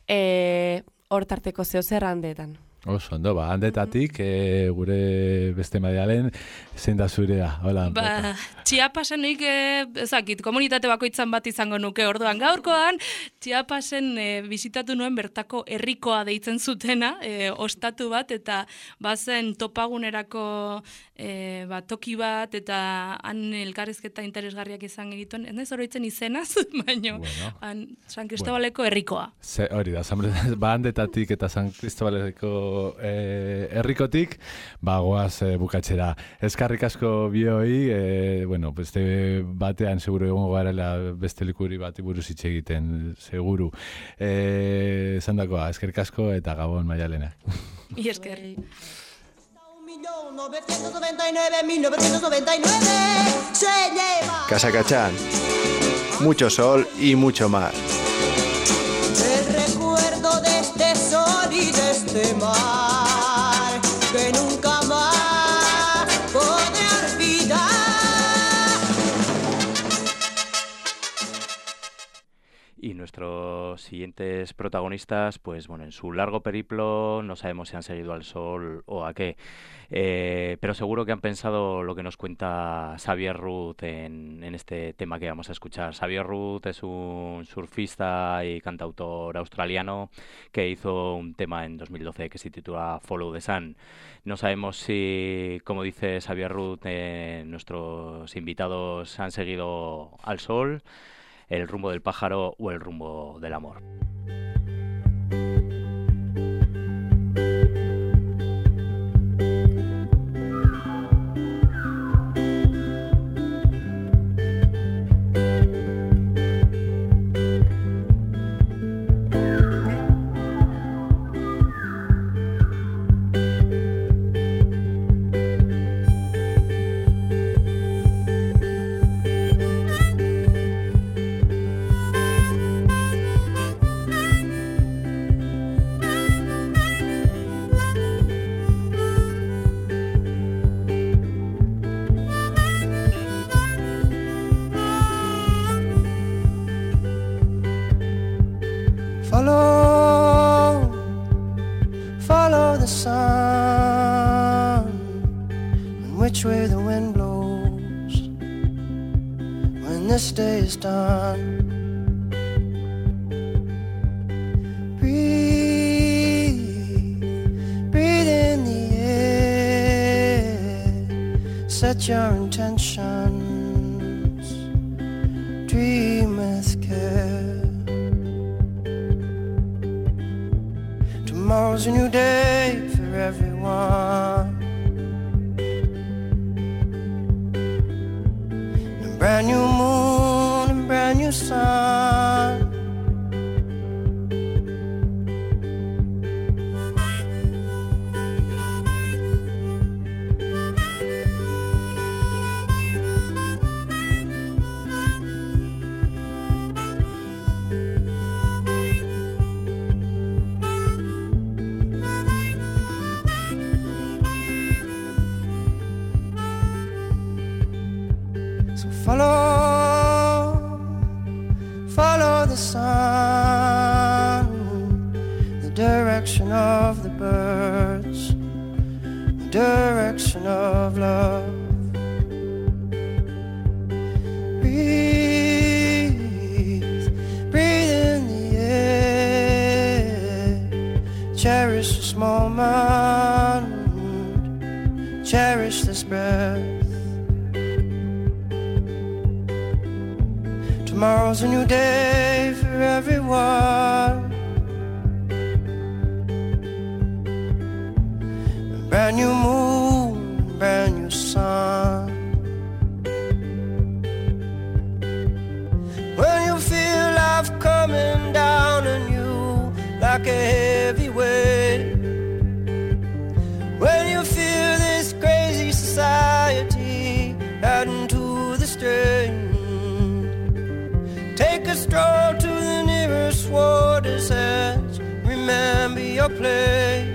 e, hor tarteko zeo zer handeetan. Oso, ondo, ba, handetatik, e, gure beste Maialen, zein da zurea? Hola, ba, Chiapasen nik, e, ezakit, komunitate bakoitzan bat izango nuke, orduan gaurkoan, Chiapasen e, bisitatu nuen bertako herrikoa deitzen zutena, e, ostatu bat, eta bazen topagunerako e, ba, toki bat, eta han elkarrizketa interesgarriak izan egituen, ez nahiz oroitzen izenaz, baina bueno, han San Cristobaleko bueno, herrikoa. Ze, hori da, ba, handetatik eta San Cristobaleko herrikotik, ba, goaz e, bukatzera. Eskarrik asko bioi, e, bueno, beste batean seguru egongo garela beste likuri bat buruz hitz egiten, seguru. E, zandakoa, eskerrik asko eta Gabon Maialena. I esker. Kasakatxan, mucho sol y mucho mar. El recuerdo de este sol y de este mar que nunca más podré olvidar. Y nuestros siguientes protagonistas, pues bueno, en su largo periplo no sabemos si han seguido al sol o a qué. Eh, pero seguro que han pensado lo que nos cuenta Xavier Ruth en, en este tema que vamos a escuchar. Xavier Ruth es un surfista y cantautor australiano que hizo un tema en dos mil doce que se titula Follow the Sun. No sabemos si, como dice Xavier Ruth, eh, nuestros invitados han seguido al sol, el rumbo del pájaro o el rumbo del amor. Follow, follow the sun, and which way the wind blows when this day is done. Breathe, breathe in the air, set your intention. dream with care. Tomorrow's a new day for everyone. And a brand new moon and brand new sun. Follow, follow the sun, the direction of the birds, the direction of love. Breathe, breathe in the air. Cherish this moment, cherish this breath. Tomorrow's a new day for everyone. A brand new moon, brand new sun. When you feel life coming down on you like a heavy weight. When you feel this crazy society adding to the strain. Take a stroll to the nearest water's edge. Remember your place.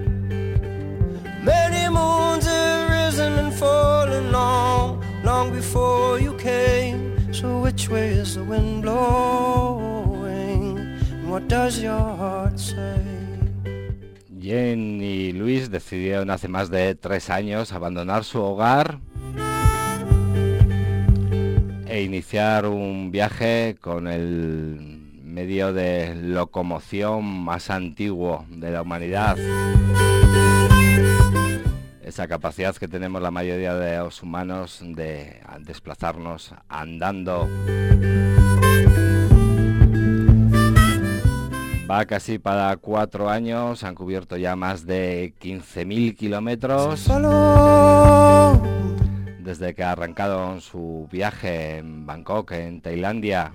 Many moons have risen and fallen long, long before you came. So which way is the wind blowing? And what does your heart say? Jen y Luis decidieron hace más de tres años abandonar su hogar e iniciar un viaje con el medio de locomoción más antiguo de la humanidad. Esa capacidad que tenemos la mayoría de los humanos de desplazarnos andando. Va casi para cuatro años, han cubierto ya más de quince mil kilómetros. Desde que arrancaron su viaje en Bangkok, en Tailandia.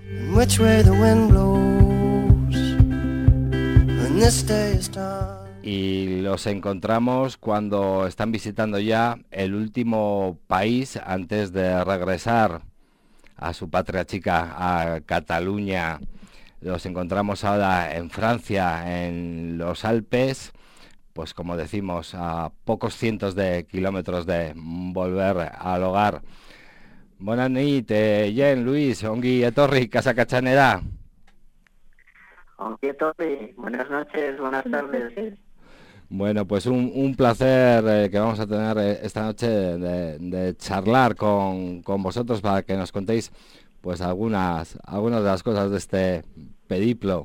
Y los encontramos cuando están visitando ya el último país antes de regresar a su patria chica, a Cataluña. Los encontramos ahora en Francia, en los Alpes. Pues como decimos, a pocos cientos de kilómetros de volver al hogar. Buenas noches, Jen, Luis, ongi etorri, casa cachanera. Ongi etorri, buenas noches, buenas tardes. Bueno, pues un, un placer eh, que vamos a tener eh, esta noche de, de charlar con, con vosotros para que nos contéis pues algunas, algunas de las cosas de este periplo.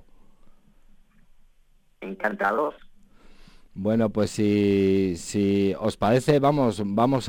Encantados. Bueno, pues si, si os parece, vamos, vamos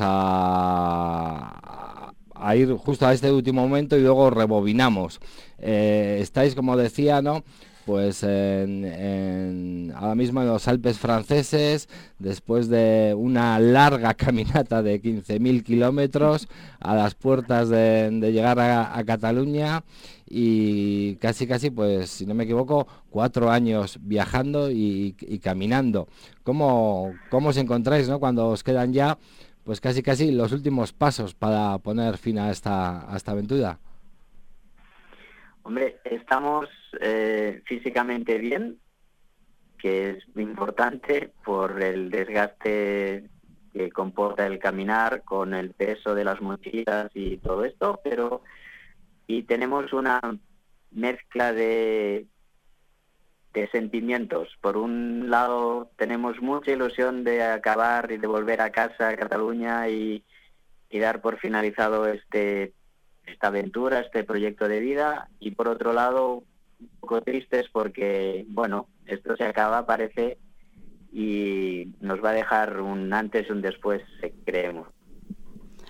a, a ir justo a este último momento y luego rebobinamos. Eh, estáis, como decía, ¿no? Pues en, en, ahora mismo en los Alpes franceses, después de una larga caminata de quince mil kilómetros a las puertas de, de llegar a, a Cataluña y casi casi, pues si no me equivoco, cuatro años viajando y, y caminando. ¿Cómo, cómo os encontráis, ¿no? Cuando os quedan ya, pues casi casi los últimos pasos para poner fin a esta, a esta aventura? Hombre, estamos eh, físicamente bien, que es muy importante por el desgaste que comporta el caminar con el peso de las mochilas y todo esto, pero y tenemos una mezcla de, de sentimientos. Por un lado, tenemos mucha ilusión de acabar y de volver a casa, a Cataluña, y, y dar por finalizado este esta aventura, este proyecto de vida, y por otro lado, un poco tristes porque, bueno, esto se acaba, parece, y nos va a dejar un antes y un después, creemos.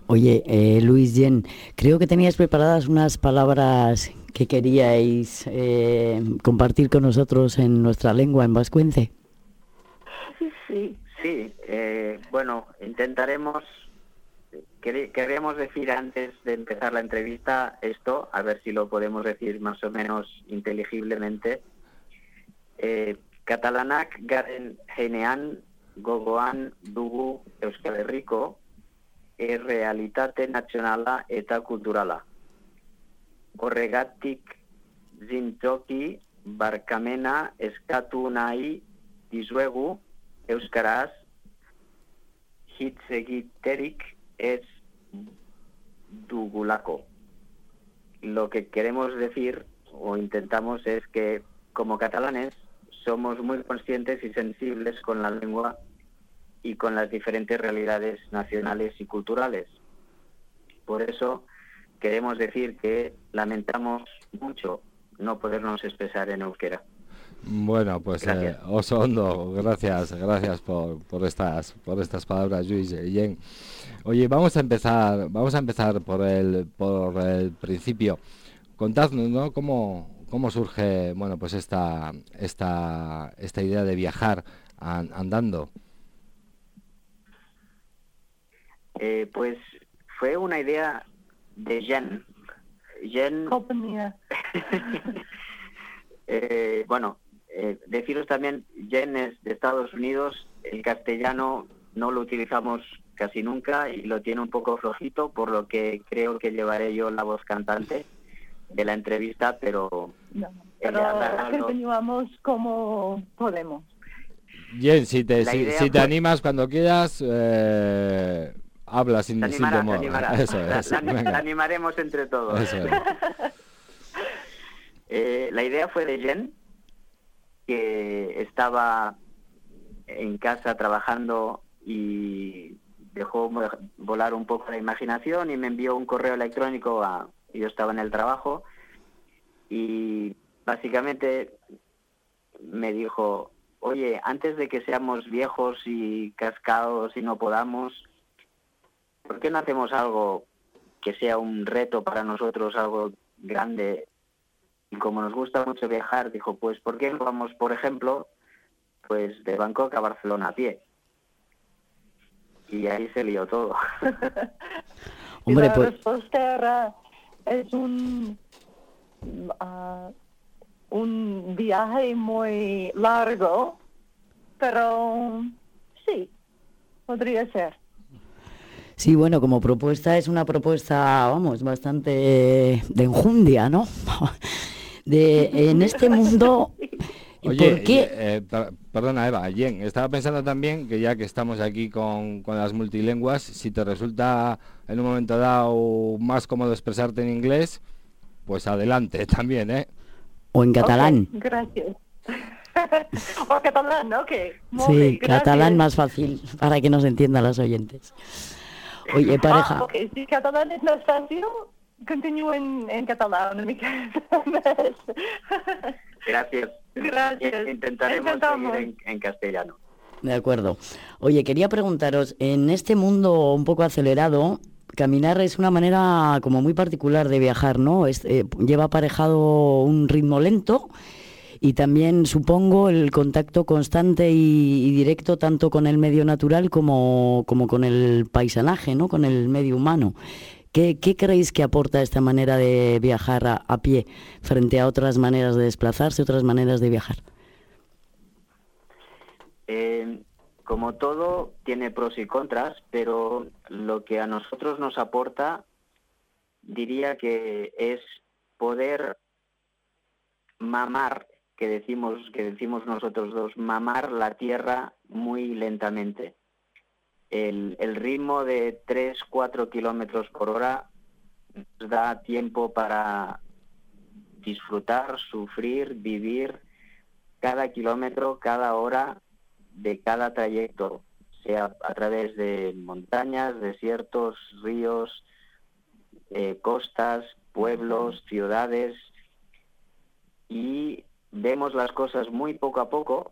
Oye, eh, Luis, Jen, creo que tenías preparadas unas palabras que queríais eh, compartir con nosotros en nuestra lengua, en vascuence. Sí, sí. Eh, bueno, intentaremos, quer- queremos decir antes de empezar la entrevista esto, a ver si lo podemos decir más o menos inteligiblemente. Eh, Katalanak garen heinean gogoan dugu Euskal Herriko errealitate nazionala eta kulturala. Horregatik zintzoki barkamena eskatu nahi dizuegu euskaraz hitz egiterik ez dugulako. Lo que queremos decir o intentamos es que como catalanes somos muy conscientes y sensibles con la lengua y con las diferentes realidades nacionales y culturales. Por eso queremos decir que lamentamos mucho no podernos expresar en euskera. Bueno, pues eh, Oso Hondo, gracias, gracias por, por estas por estas palabras, Luis y Jen. Oye, vamos a empezar, vamos a empezar por el por el principio. Contadnos, ¿no? Cómo cómo surge, bueno, pues esta esta esta idea de viajar an, andando. Eh, pues fue una idea de Jen. Jen. eh, bueno. Eh, deciros también, Jen es de Estados Unidos, el castellano no lo utilizamos casi nunca y lo tiene un poco flojito, por lo que creo que llevaré yo la voz cantante de la entrevista, pero... No, pero continuamos como podemos. Jen, si te, si, si te fue... animas cuando quieras, eh, habla sin, te animará, sin temor. Te animará. Eso, eso, la, la, la animaremos entre todos. Eso es. eh, la idea fue de Jen, que estaba en casa trabajando y dejó volar un poco la imaginación y me envió un correo electrónico a, yo estaba en el trabajo y básicamente me dijo, oye, antes de que seamos viejos y cascados y no podamos, ¿por qué no hacemos algo que sea un reto para nosotros, algo grande? Y como nos gusta mucho viajar, dijo, pues, ¿por qué no vamos, por ejemplo, pues de Bangkok a Barcelona a pie? Y ahí se lió todo. Hombre, la pues... respuesta era, es un, uh, un viaje muy largo, pero sí, podría ser. Sí, bueno, como propuesta es una propuesta, vamos, bastante de enjundia, ¿no? De en este mundo. Oye, ¿por qué? Eh, eh, perdona Eva, Jen, estaba pensando también que ya que estamos aquí con, con las multilenguas, si te resulta en un momento dado más cómodo expresarte en inglés, pues adelante también, ¿eh? O en catalán. Okay, gracias. O catalán, ¿no? Okay, sí, bien, catalán más fácil para que nos entiendan los oyentes. Oye, pareja. Ah, ok, si catalán es más fácil, continúo en, en catalán en mi casa. Gracias. Gracias. Intentaremos Intentamos. seguir en, en castellano. De acuerdo. Oye, quería preguntaros, en este mundo un poco acelerado, caminar es una manera como muy particular de viajar, ¿no? Es, eh, lleva aparejado un ritmo lento y también, supongo, el contacto constante y, y directo tanto con el medio natural como, como con el paisanaje, ¿no? Con el medio humano. ¿Qué, qué creéis que aporta esta manera de viajar a, a pie frente a otras maneras de desplazarse, otras maneras de viajar? Eh, como todo, tiene pros y contras, pero lo que a nosotros nos aporta, diría que es poder mamar, que decimos, que decimos nosotros dos, mamar la tierra muy lentamente. El, el ritmo de tres a cuatro kilómetros por hora nos da tiempo para disfrutar, sufrir, vivir cada kilómetro, cada hora de cada trayecto, sea a través de montañas, desiertos, ríos, eh, costas, pueblos, ciudades, y vemos las cosas muy poco a poco,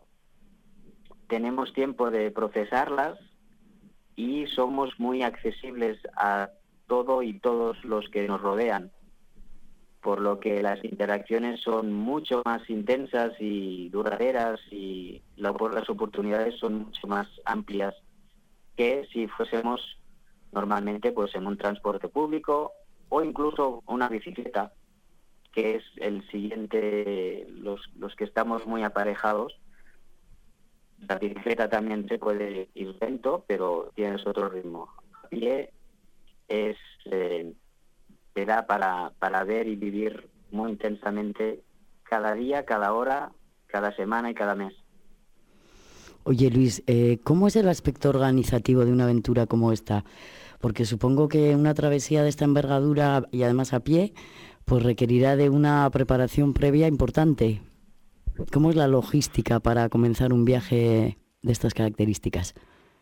tenemos tiempo de procesarlas y somos muy accesibles a todo y todos los que nos rodean, por lo que las interacciones son mucho más intensas y duraderas y la, las oportunidades son mucho más amplias que si fuésemos normalmente pues en un transporte público o incluso una bicicleta, que es el siguiente, los, los que estamos muy aparejados. La bicicleta también se puede ir lento, pero tienes otro ritmo. A pie es, eh, te da para, para ver y vivir muy intensamente cada día, cada hora, cada semana y cada mes. Oye, Luis, eh, ¿cómo es el aspecto organizativo de una aventura como esta? Porque supongo que una travesía de esta envergadura y además a pie, pues requerirá de una preparación previa importante. ¿Cómo es la logística para comenzar un viaje de estas características?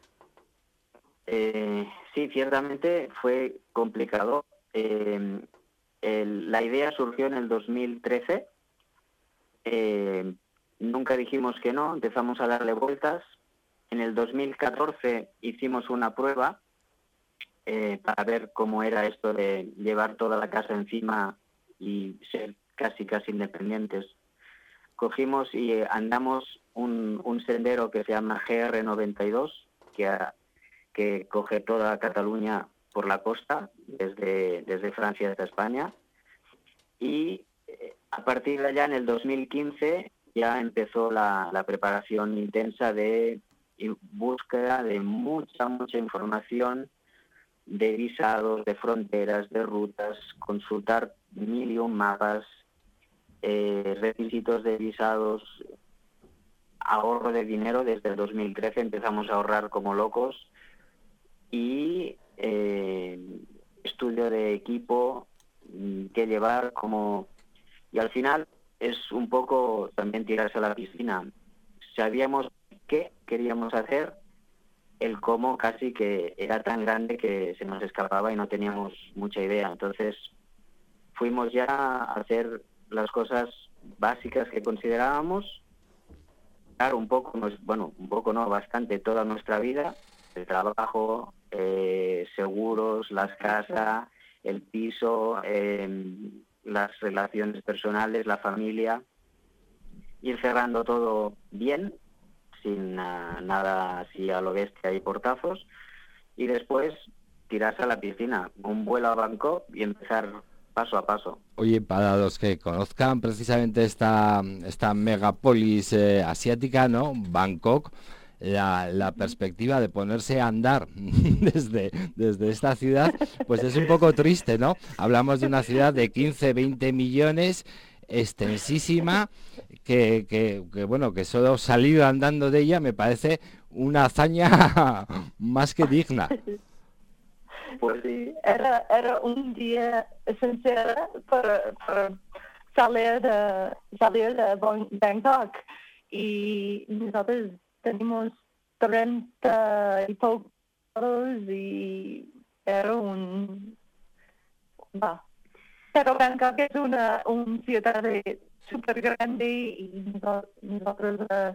Eh, sí, ciertamente fue complicado. Eh, el, la idea surgió en el dos mil trece. Eh, nunca dijimos que no, empezamos a darle vueltas. En el dos mil catorce hicimos una prueba eh, para ver cómo era esto de llevar toda la casa encima y ser casi, casi independientes. Cogimos y andamos un, un sendero que se llama G R noventa y dos, que, a, que coge toda Cataluña por la costa, desde, desde Francia hasta España. Y eh, a partir de allá, en el dos mil quince, ya empezó la, la preparación intensa de búsqueda de mucha, mucha información de visados, de fronteras, de rutas, consultar mil y un mapas, eh, requisitos de visados, ahorro de dinero. Desde el dos mil trece empezamos a ahorrar como locos y eh, estudio de equipo, qué llevar, cómo... Y al final es un poco también tirarse a la piscina. Sabíamos qué queríamos hacer, el cómo casi que era tan grande que se nos escapaba y no teníamos mucha idea. Entonces fuimos ya a hacer las cosas básicas que considerábamos, claro, un poco, bueno, un poco no, bastante, toda nuestra vida, el trabajo, eh, seguros, las casas, el piso, eh, las relaciones personales, la familia, ir cerrando todo bien, sin uh, nada así a lo bestia y portazos, y después tirarse a la piscina, un vuelo a Bangkok y empezar paso a paso. Oye, para los que conozcan precisamente esta, esta megapolis eh, asiática, ¿no? Bangkok, la, la perspectiva de ponerse a andar desde, desde esta ciudad, pues es un poco triste, ¿no? Hablamos de una ciudad de quince, veinte millones, extensísima, que, que, que bueno, que solo salir andando de ella me parece una hazaña más que digna. Pues sí, era, era un día esencial para, para salir de, salir de Bangkok, y nosotros tenemos treinta y pocos y era un... Bah. Pero Bangkok es una, una ciudad súper grande y nosotros uh,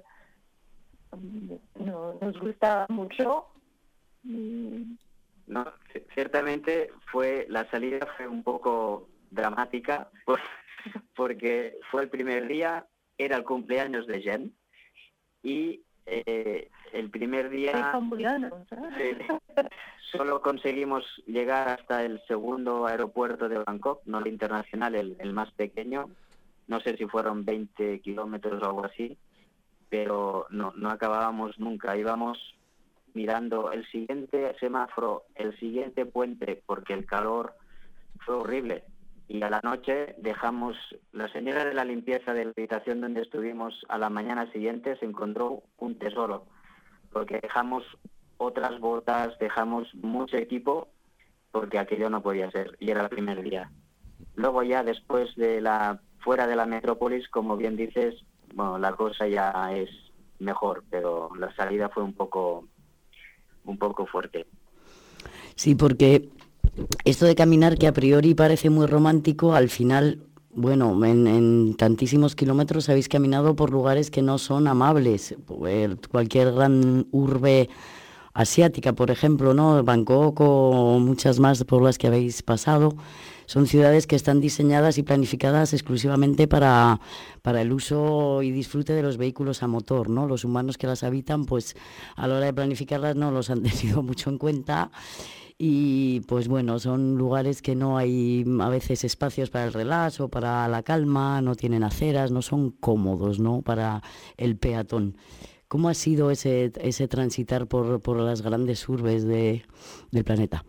no, nos gusta mucho. Y... No, ciertamente fue la salida fue un poco dramática porque fue el primer día, era el cumpleaños de Jen y eh, el primer día eh, solo conseguimos llegar hasta el segundo aeropuerto de Bangkok, no el internacional, el, el más pequeño. No sé si fueron veinte kilómetros o algo así, pero no, no acabábamos nunca. Íbamos mirando el siguiente semáforo, el siguiente puente, porque el calor fue horrible. Y a la noche dejamos, la señora de la limpieza de la habitación donde estuvimos a la mañana siguiente se encontró un tesoro, porque dejamos otras botas, dejamos mucho equipo, porque aquello no podía ser, y era el primer día. Luego ya después de la, fuera de la metrópolis, como bien dices, bueno, la cosa ya es mejor, pero la salida fue un poco... un poco fuerte. Sí, porque esto de caminar, que a priori parece muy romántico, al final, bueno, en, en tantísimos kilómetros habéis caminado por lugares que no son amables. Cualquier gran urbe asiática, por ejemplo, ¿no? Bangkok o muchas más por las que habéis pasado, son ciudades que están diseñadas y planificadas exclusivamente para, para el uso y disfrute de los vehículos a motor, ¿no? Los humanos que las habitan, pues a la hora de planificarlas no los han tenido mucho en cuenta. Y pues bueno, son lugares que no hay a veces espacios para el relax o para la calma, no tienen aceras, no son cómodos, ¿no? Para el peatón. ¿Cómo ha sido ese, ese transitar por, por las grandes urbes de, del planeta?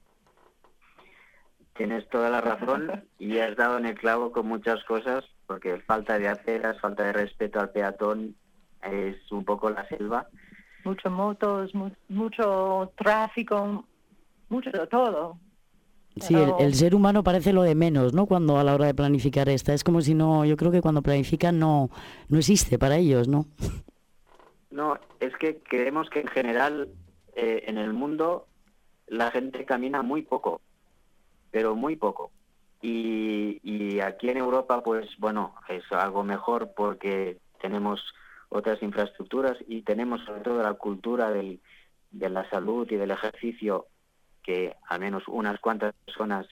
Tienes toda la razón y has dado en el clavo con muchas cosas, porque falta de aceras, falta de respeto al peatón, es un poco la selva. Muchas motos, mu- mucho tráfico, mucho de todo. Sí, el, el ser humano parece lo de menos, ¿no? Cuando a la hora de planificar esta, es como si no, yo creo que cuando planifican no, no existe para ellos, ¿no? No, es que creemos que en general eh, en el mundo la gente camina muy poco, pero muy poco. Y, y aquí en Europa, pues bueno, es algo mejor porque tenemos otras infraestructuras y tenemos sobre todo la cultura del, de la salud y del ejercicio, que al menos unas cuantas personas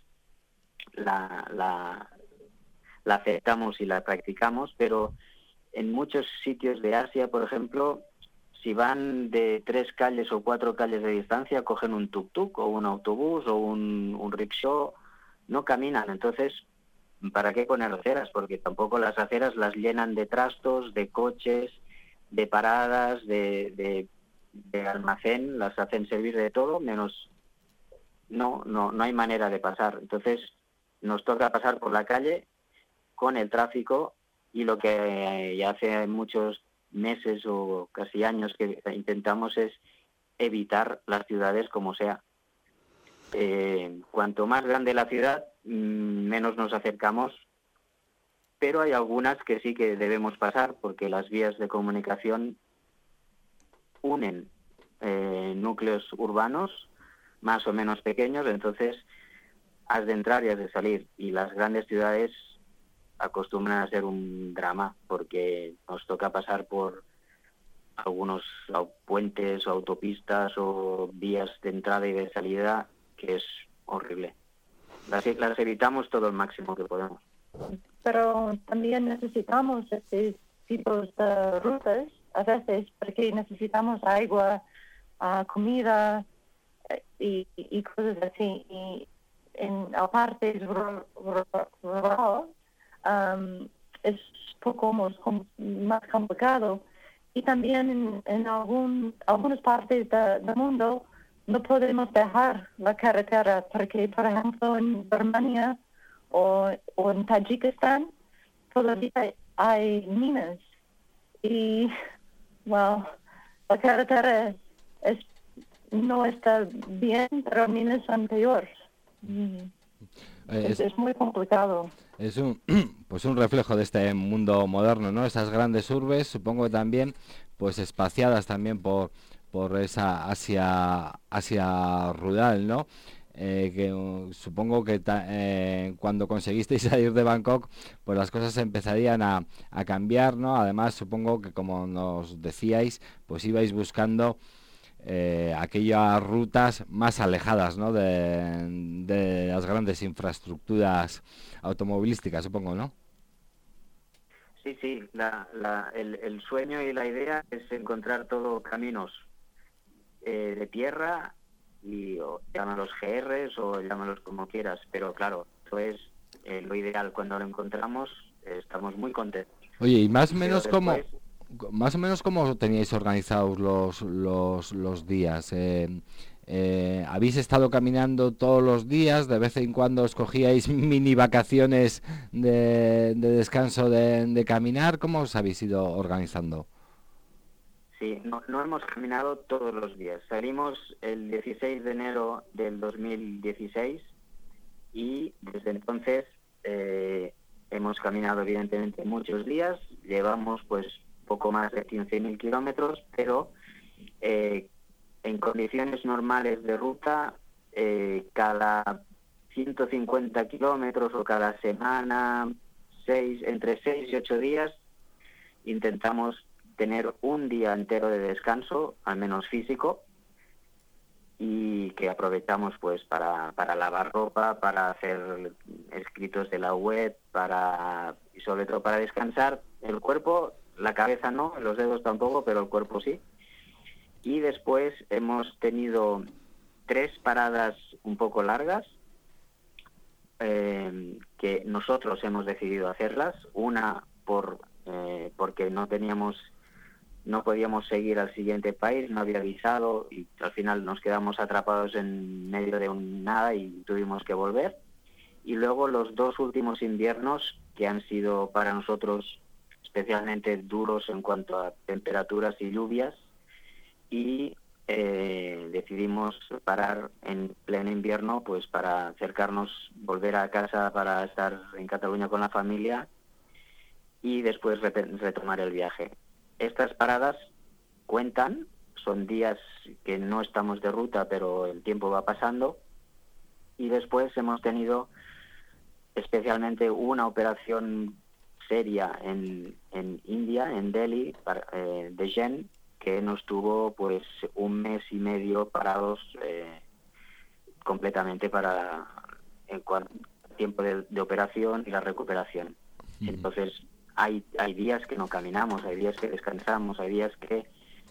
la, la, la aceptamos y la practicamos, pero en muchos sitios de Asia, por ejemplo, si van de tres calles o cuatro calles de distancia, cogen un tuk-tuk o un autobús o un, un rickshaw, no caminan. Entonces, ¿para qué poner aceras? Porque tampoco las aceras las llenan de trastos, de coches, de paradas, de, de, de almacén, las hacen servir de todo, menos... No, no, no hay manera de pasar. Entonces, nos toca pasar por la calle con el tráfico y lo que ya hace muchos meses o casi años que intentamos es evitar las ciudades como sea. Eh, cuanto más grande la ciudad, menos nos acercamos, pero hay algunas que sí que debemos pasar porque las vías de comunicación unen eh, núcleos urbanos más o menos pequeños, entonces has de entrar y has de salir, y las grandes ciudades acostumbran a ser un drama porque nos toca pasar por algunos puentes o autopistas o vías de entrada y de salida que es horrible. Las, las evitamos todo el máximo que podemos. Pero también necesitamos estos tipos de rutas a veces porque necesitamos agua, uh, comida y, y cosas así. Y en aparte rural um, es poco más, más complicado. Y también en, en algún, algunas partes de, del mundo no podemos dejar la carretera porque, por ejemplo, en Birmania o, o en Tayikistán todavía hay minas y, well, la carretera es, no está bien, pero minas son peores. Mm. Es, es, es muy complicado. Es un pues un reflejo de este mundo moderno, ¿no? Esas grandes urbes, supongo que también, pues espaciadas también por por esa Asia Asia rural, ¿no? Eh, que uh, supongo que ta, eh, cuando conseguisteis salir de Bangkok, pues las cosas empezarían a, a cambiar, ¿no? Además, supongo que como nos decíais, pues ibais buscando Eh, aquellas rutas más alejadas, ¿no? de, de las grandes infraestructuras automovilísticas, supongo, ¿no? Sí, sí, la, la, el, el sueño y la idea es encontrar todo caminos eh, de tierra y o, llámalos G Rs o llámalos como quieras, pero claro, eso es eh, lo ideal. Cuando lo encontramos eh, estamos muy contentos. Oye, y más o menos después, como... Más o menos cómo teníais organizados los los, los días. Eh, eh, ¿Habéis estado caminando todos los días? ¿De vez en cuando os cogíais mini vacaciones de, de descanso de, de caminar? ¿Cómo os habéis ido organizando? Sí, no, no hemos caminado todos los días. Salimos el dieciséis de enero del dos mil dieciséis y desde entonces eh, hemos caminado evidentemente muchos días. Llevamos pues poco más de quince mil kilómetros, pero eh, en condiciones normales de ruta, eh, cada ciento cincuenta kilómetros o cada semana, seis, entre seis y ocho días, intentamos tener un día entero de descanso, al menos físico, y que aprovechamos pues para, para lavar ropa, para hacer escritos de la web, para y sobre todo para descansar el cuerpo, la cabeza no, los dedos tampoco, pero el cuerpo sí. Y después hemos tenido tres paradas un poco largas eh, que nosotros hemos decidido hacerlas. Una por eh, porque no teníamos no podíamos seguir al siguiente país, no había visado y al final nos quedamos atrapados en medio de un nada y tuvimos que volver. Y luego los dos últimos inviernos que han sido para nosotros especialmente duros en cuanto a temperaturas y lluvias, y eh, decidimos parar en pleno invierno pues para acercarnos, volver a casa para estar en Cataluña con la familia y después ret- retomar el viaje. Estas paradas cuentan, son días que no estamos de ruta, pero el tiempo va pasando. Y después hemos tenido especialmente una operación seria en, en India, en Delhi, para, eh, de Gen, que nos tuvo pues un mes y medio parados eh, completamente para en cuanto al tiempo de, de operación y la recuperación. Mm. Entonces, Hay, hay días que no caminamos, hay días que descansamos, hay días que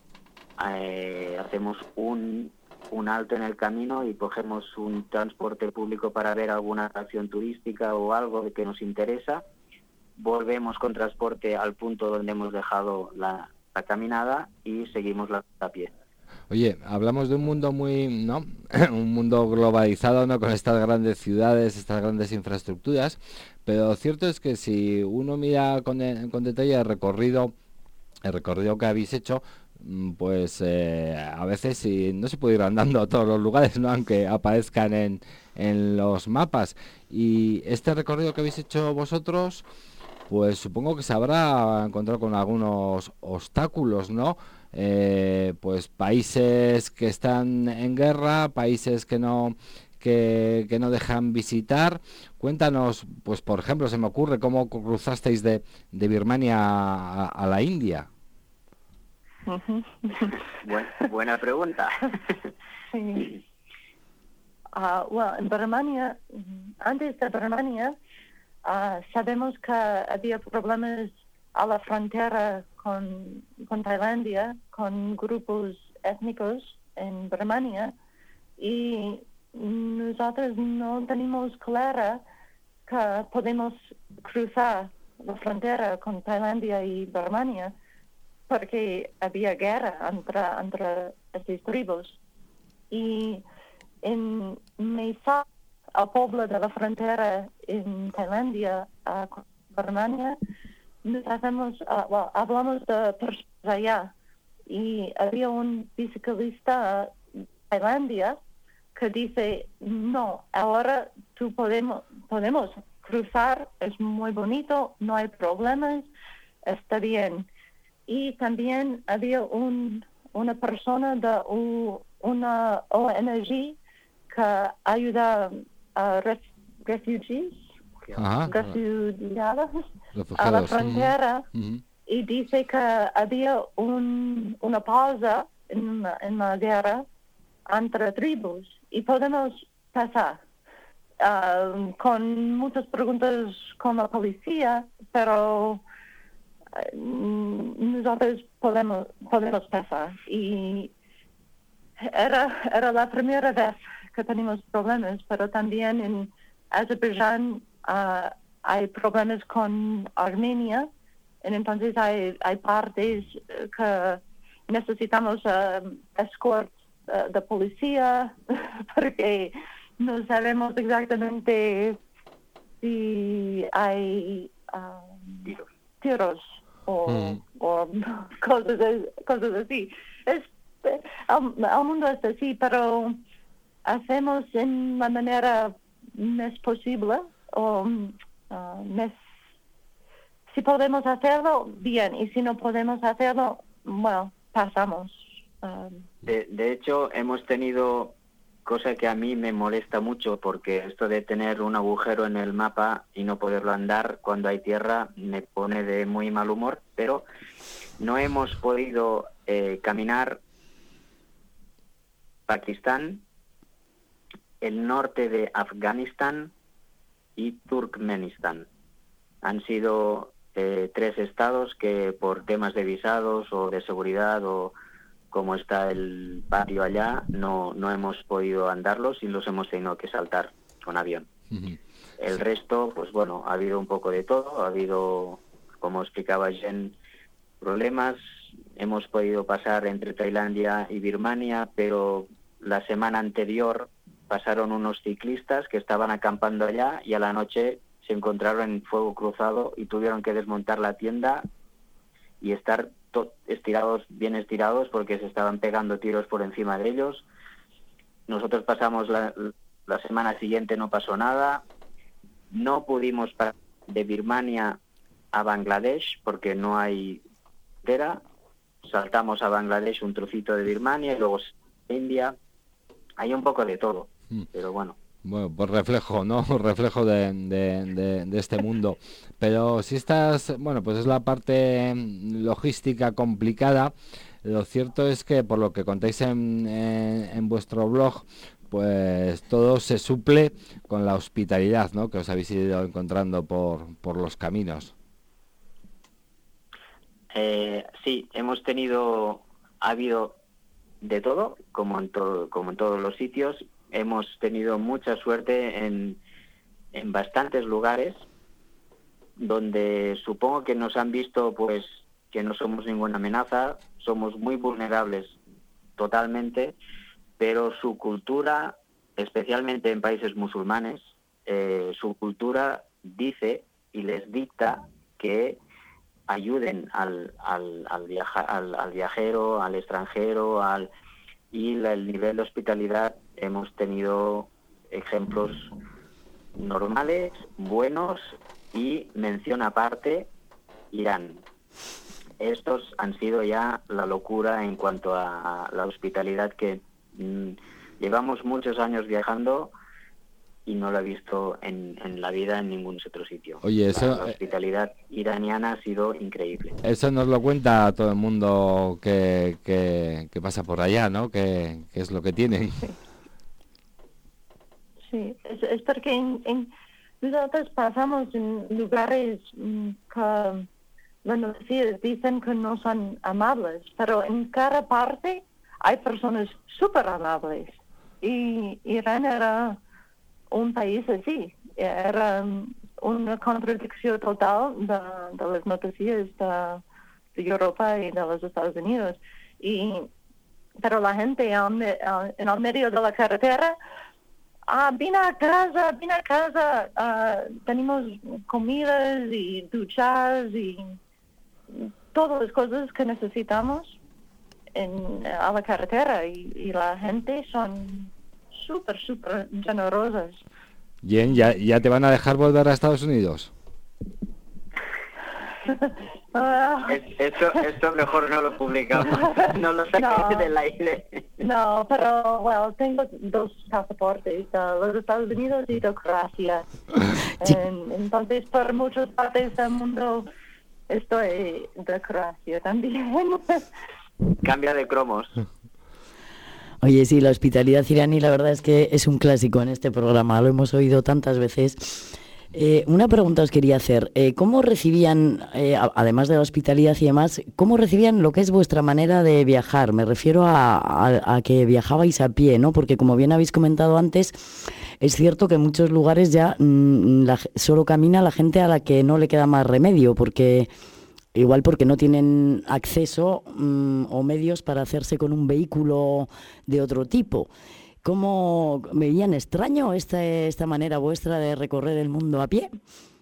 eh, hacemos un, un alto en el camino y cogemos un transporte público para ver alguna atracción turística o algo que nos interesa. Volvemos con transporte al punto donde hemos dejado la, la caminada y seguimos la a pie. Oye, hablamos de un mundo muy, ¿no? Un mundo globalizado, ¿no? Con estas grandes ciudades, estas grandes infraestructuras, pero cierto es que si uno mira con, con detalle el recorrido, el recorrido que habéis hecho, pues eh, a veces si, no se puede ir andando a todos los lugares, ¿no? Aunque aparezcan en, en los mapas. Y este recorrido que habéis hecho vosotros, pues supongo que se habrá encontrado con algunos obstáculos, ¿no? Eh, pues países que están en guerra, países que no que, que no dejan visitar. Cuéntanos, pues por ejemplo, se me ocurre cómo cruzasteis de, de Birmania a, a la India. Buen, buena pregunta. Sí. Uh, well, en Birmania, antes de Birmania, uh, sabemos que había problemas a la frontera con, con Tailandia, con grupos étnicos en Birmania, y nosotros no tenemos clara que podemos cruzar la frontera con Tailandia y Birmania porque había guerra entre, entre estas tribus. Y en Mesa, al pueblo de la frontera en Tailandia, a Birmania, nos hacemos, uh, well, hablamos de personas allá, y había un biciclista de Tailandia que dice, no, ahora tú podemos, podemos cruzar, es muy bonito, no hay problemas, está bien. Y también había un, una persona de u, una O N G que ayuda a ref, refugees, Ajá. refugiados a la frontera, uh-huh. Y dice que había un, una pausa en, en la guerra entre tribus y podemos pasar uh, con muchas preguntas con la policía, pero uh, nosotros podemos podemos pasar. Y era era la primera vez que tenemos problemas, pero también en Azerbaiyán uh, hay problemas con Armenia, y entonces hay hay partes que necesitamos uh, escort uh, de policía porque no sabemos exactamente si hay um, tiros, tiros o, mm. o cosas, cosas así. Es, el, el mundo es así, pero hacemos en la manera más posible o uh, más, si podemos hacerlo, bien, y si no podemos hacerlo, bueno, pasamos. Um, de, de hecho, hemos tenido, cosa que a mí me molesta mucho, porque esto de tener un agujero en el mapa y no poderlo andar cuando hay tierra me pone de muy mal humor, pero no hemos podido eh, caminar Pakistán, el norte de Afganistán y Turkmenistán. Han sido eh, tres estados que por temas de visados o de seguridad o como está el patio allá, no, no hemos podido andarlos y los hemos tenido que saltar con avión. Uh-huh. El resto, pues bueno, ha habido un poco de todo, ha habido, como explicaba Jen, problemas. Hemos podido pasar entre Tailandia y Birmania, pero la semana anterior pasaron unos ciclistas que estaban acampando allá y a la noche se encontraron en fuego cruzado y tuvieron que desmontar la tienda y estar to- estirados, bien estirados, porque se estaban pegando tiros por encima de ellos. Nosotros pasamos la, la semana siguiente, no pasó nada. No pudimos pasar de Birmania a Bangladesh porque no hay frontera. Saltamos a Bangladesh un trocito de Birmania y luego a India. Hay un poco de todo, mm. pero bueno. Bueno, pues reflejo, ¿no? Reflejo de, de, de, de este mundo. Pero si estás, bueno, pues es la parte logística complicada. Lo cierto es que, por lo que contáis en, en, en vuestro blog, pues todo se suple con la hospitalidad, ¿no? Que os habéis ido encontrando por, por los caminos. Eh, sí, hemos tenido, ha habido de todo, como en todo, como en todos los sitios. Hemos tenido mucha suerte en, en bastantes lugares donde supongo que nos han visto pues que no somos ninguna amenaza, somos muy vulnerables totalmente, pero su cultura, especialmente en países musulmanes, eh, su cultura dice y les dicta que ayuden al, al, al, viaja, al, al viajero, al extranjero, al y la, el nivel de hospitalidad. Hemos tenido ejemplos normales, buenos y, mención aparte, Irán. Estos han sido ya la locura en cuanto a, a la hospitalidad que mmm, llevamos muchos años viajando y no lo he visto en, en la vida en ningún otro sitio. Oye, eso, la, la hospitalidad iraniana ha sido increíble. Eso nos lo cuenta todo el mundo que, que, que pasa por allá, ¿no? Que, que es lo que tienen. Sí, sí. Es, es porque en, en, nosotros pasamos en lugares mm, que, bueno, sí, dicen que no son amables, pero en cada parte hay personas súper amables. Y Irán era un país así, era una contradicción total de, de las noticias de, de Europa y de los Estados Unidos. Y, pero la gente en, en el medio de la carretera, ah, vine a casa, vine a casa, uh, tenemos comidas y duchas y todas las cosas que necesitamos en, a la carretera y, y la gente son súper, súper generosas. Bien, ¿ya, ¿ya te van a dejar volver a Estados Unidos? uh, esto, esto mejor no lo publicamos, no lo saquéis no, del aire. No, pero bueno, tengo dos pasaportes, uh, los Estados Unidos y de Croacia. en, entonces, por muchas partes del mundo estoy de Croacia también. Cambia de cromos. Oye, sí, la hospitalidad iraní la verdad es que es un clásico en este programa, lo hemos oído tantas veces. Eh, una pregunta os quería hacer, eh, ¿cómo recibían, eh, además de la hospitalidad y demás, cómo recibían lo que es vuestra manera de viajar? Me refiero a, a, a que viajabais a pie, ¿no? Porque como bien habéis comentado antes, es cierto que en muchos lugares ya mmm, la, solo camina la gente a la que no le queda más remedio, porque... Igual porque no tienen acceso mmm, o medios para hacerse con un vehículo de otro tipo. ¿Cómo veían extraño esta, esta manera vuestra de recorrer el mundo a pie?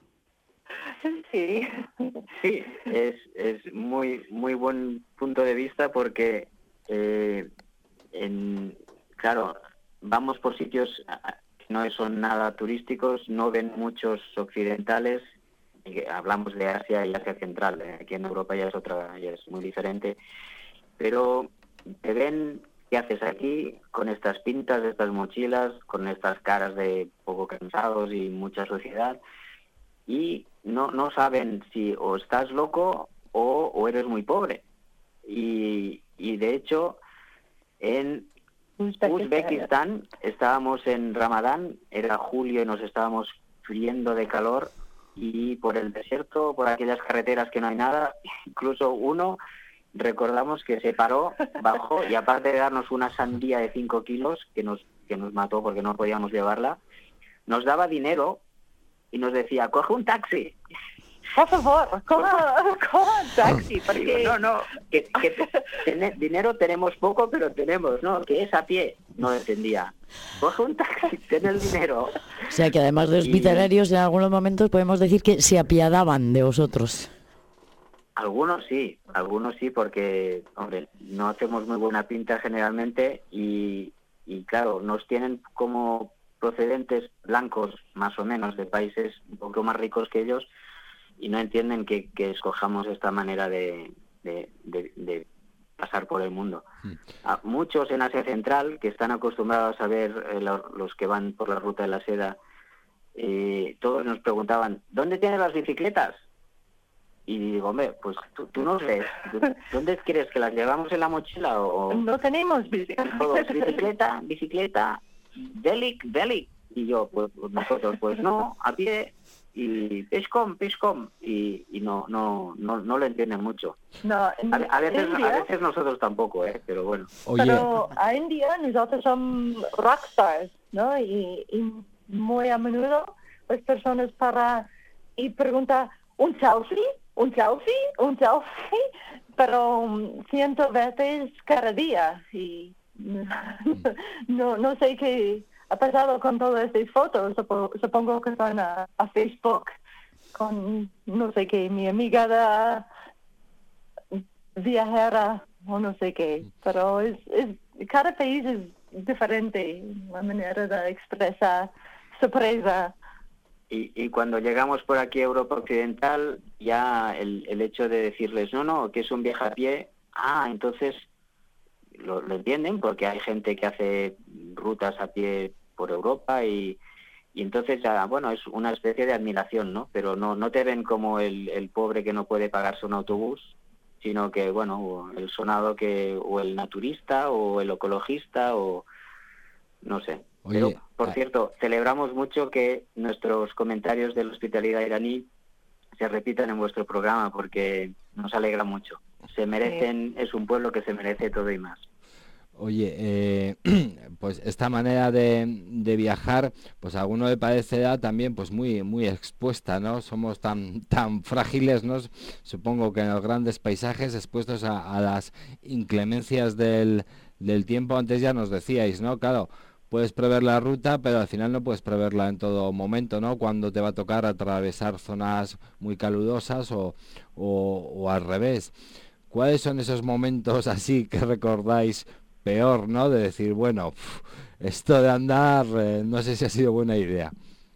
Sí, sí, es, es muy muy buen punto de vista porque, eh, en, claro, vamos por sitios que no son nada turísticos, no ven muchos occidentales. Hablamos de Asia y Asia Central, aquí en Europa ya es otra, ya es muy diferente, pero te ven qué haces aquí con estas pintas, estas mochilas, con estas caras de poco cansados y mucha suciedad, y no no saben si o estás loco o, o eres muy pobre. Y, y de hecho, en Uzbekistán. Uzbekistán, estábamos en Ramadán, era julio y nos estábamos friendo de calor, y por el desierto, por aquellas carreteras que no hay nada, incluso uno, recordamos que se paró, bajó, y aparte de darnos una sandía de cinco kilos, que nos, que nos mató porque no podíamos llevarla, nos daba dinero y nos decía, coge un taxi. Por favor, coja, coja un taxi, porque... No, no, que, que ten, dinero tenemos poco, pero tenemos, ¿no? Que es a pie. No entendía. Coge un taxi, ten el dinero. O sea que además de hospitalarios, y... en algunos momentos podemos decir que se apiadaban de vosotros. Algunos sí, algunos sí, porque, hombre, no hacemos muy buena pinta generalmente, y, y claro, nos tienen como procedentes blancos, más o menos, de países un poco más ricos que ellos, y no entienden que, que escojamos esta manera de, de, de, de pasar por el mundo. Mm. A muchos en Asia Central, que están acostumbrados a ver eh, lo, los que van por la ruta de la seda, eh, todos nos preguntaban, ¿dónde tienes las bicicletas? Y digo, hombre, pues tú, tú nos ves, ¿dónde quieres que las llevamos en la mochila? O no tenemos bicicleta. Todos, bicicleta, bicicleta, delic, delic. Y yo, pues nosotros, pues no, a pie, y peshkom, peshkom, y, y no, no, no, no lo entienden mucho. No, en, a, a, veces, India, a veces nosotros tampoco, ¿eh? Pero bueno. Oye. Pero a India nosotros somos rockstars, ¿no? Y, y muy a menudo las personas para y preguntan, ¿un selfie? ¿Un selfie? ¿Un selfie? Pero um, cientos veces cada día, y no, no sé qué ha pasado con todas estas fotos. Supongo, supongo que van a, a Facebook con, no sé qué, mi amiga de viajera o no sé qué. Pero es, es cada país es diferente, la manera de expresar sorpresa. Y, y cuando llegamos por aquí a Europa Occidental, ya el, el hecho de decirles, no, no, que es un viaje a pie, ah, entonces lo, lo entienden, porque hay gente que hace rutas a pie por Europa, y, y entonces ya, bueno, es una especie de admiración, ¿no? Pero no, no te ven como el, el pobre que no puede pagarse un autobús, sino que, bueno, el sonado que, o el naturista, o el ecologista, o no sé. Oye, Pero, por cierto, celebramos mucho que nuestros comentarios de la hospitalidad iraní se repitan en vuestro programa, porque nos alegra mucho. Se merecen, es un pueblo que se merece todo y más. Oye, eh, pues esta manera de, de viajar, pues a alguno le parecerá también pues muy muy expuesta, ¿no? Somos tan tan frágiles, ¿no? Supongo que en los grandes paisajes, expuestos a, a las inclemencias del, del tiempo. Antes ya nos decíais, ¿no? Claro, puedes prever la ruta, pero al final no puedes preverla en todo momento, ¿no? Cuando te va a tocar atravesar zonas muy calurosas o, o, o al revés. ¿Cuáles son esos momentos así que recordáis peor, ¿no? De decir, bueno, pff, esto de andar, eh, no sé si ha sido buena idea.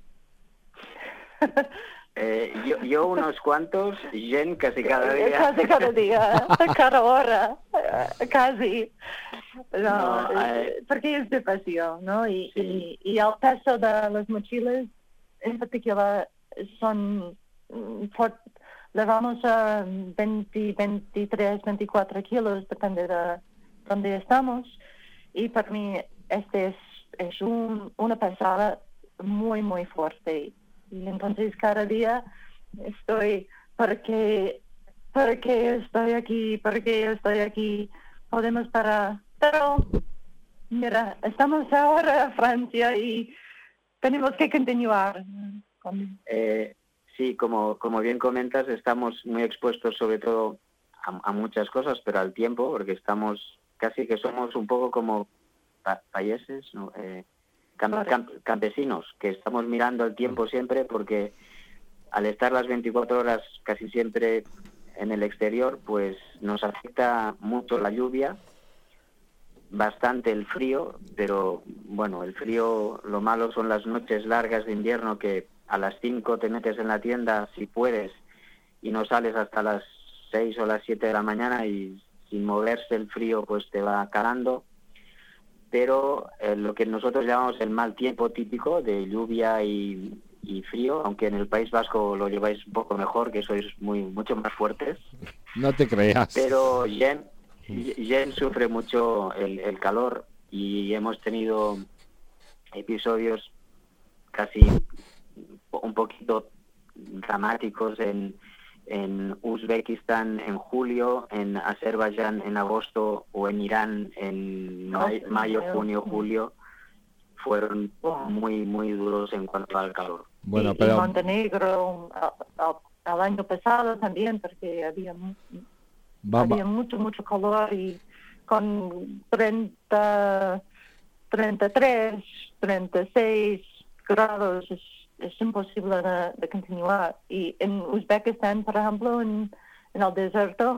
Eh, yo, yo unos cuantos, Jen casi cada día. Casi cada día, cada hora, casi. No, no eh, porque es de pasión, ¿no? Y, sí. y, y el peso de las mochilas, en particular, son... Por, levamos a veinte, veintitrés, veinticuatro kilos, depende de donde estamos. Y para mí, este es, es un, una pesada muy, muy fuerte. Y entonces cada día estoy, ¿por qué, por qué estoy aquí? ¿Por qué estoy aquí? Podemos parar. Pero, mira, estamos ahora en Francia y tenemos que continuar. Eh, sí, como, como bien comentas, estamos muy expuestos sobre todo a, a muchas cosas, pero al tiempo, porque estamos, casi que somos un poco como pa- payeses, ¿no? Eh, Camp- camp- campesinos, que estamos mirando el tiempo siempre, porque al estar las veinticuatro horas casi siempre en el exterior, pues nos afecta mucho la lluvia, bastante el frío, pero bueno, el frío, lo malo son las noches largas de invierno, que a las cinco te metes en la tienda si puedes y no sales hasta las seis o las siete de la mañana, y sin moverse el frío pues te va calando. Pero eh, lo que nosotros llamamos el mal tiempo típico de lluvia y, y frío, aunque en el País Vasco lo lleváis un poco mejor, que sois muy mucho más fuertes. No te creas. Pero Jen, Jen sufre mucho el, el calor, y hemos tenido episodios casi un poquito dramáticos en, en Uzbekistán en julio, en Azerbaiyán en agosto o en Irán en may- mayo, junio, julio. Fueron muy, muy duros en cuanto al calor. Bueno, y, pero... y Montenegro a- a- al año pasado también, porque había, mu- Va- había va- mucho, mucho calor y con treinta, treinta y tres, treinta y seis grados es, es imposible de, de continuar. Y en Uzbekistán, por ejemplo, en, en el desierto,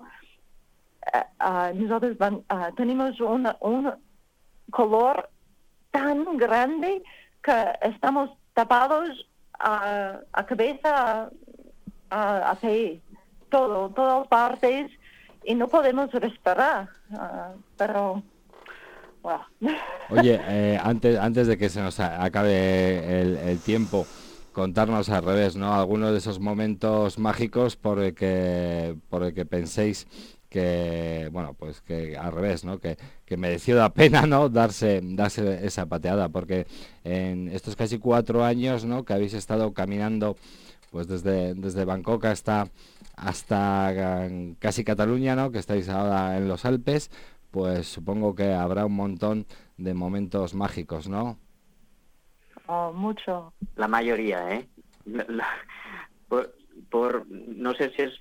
eh, ah, nosotros van, ah, tenemos una, un calor tan grande que estamos tapados a, a cabeza, a, a pie, todo, todas partes, y no podemos respirar. Uh, pero, bueno. Oye, eh, antes antes de que se nos a- acabe el, el tiempo, contarnos al revés, ¿no? Algunos de esos momentos mágicos por el que por el que penséis que, bueno, pues que al revés, ¿no? Que, que mereció la pena, ¿no? Darse darse esa pateada, porque en estos casi cuatro años, ¿no? Que habéis estado caminando, pues desde desde Bangkok hasta hasta eh, casi Cataluña, ¿no? Que estáis ahora en los Alpes, pues supongo que habrá un montón de momentos mágicos, ¿no? Oh, mucho. La mayoría, ¿eh? La- la- por, por- no sé si es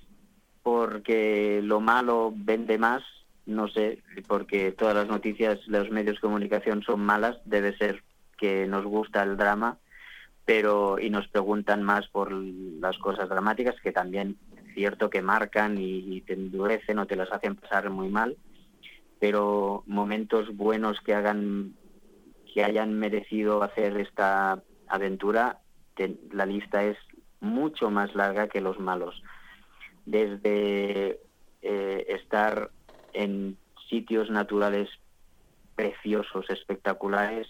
porque lo malo vende más, no sé, porque todas las noticias, los medios de comunicación son malas, debe ser que nos gusta el drama, pero y nos preguntan más por las cosas dramáticas, que también es cierto que marcan y, y te endurecen o te las hacen pasar muy mal, pero momentos buenos que hagan que hayan merecido hacer esta aventura, te- la lista es mucho más larga que los malos. Desde eh, estar en sitios naturales preciosos, espectaculares,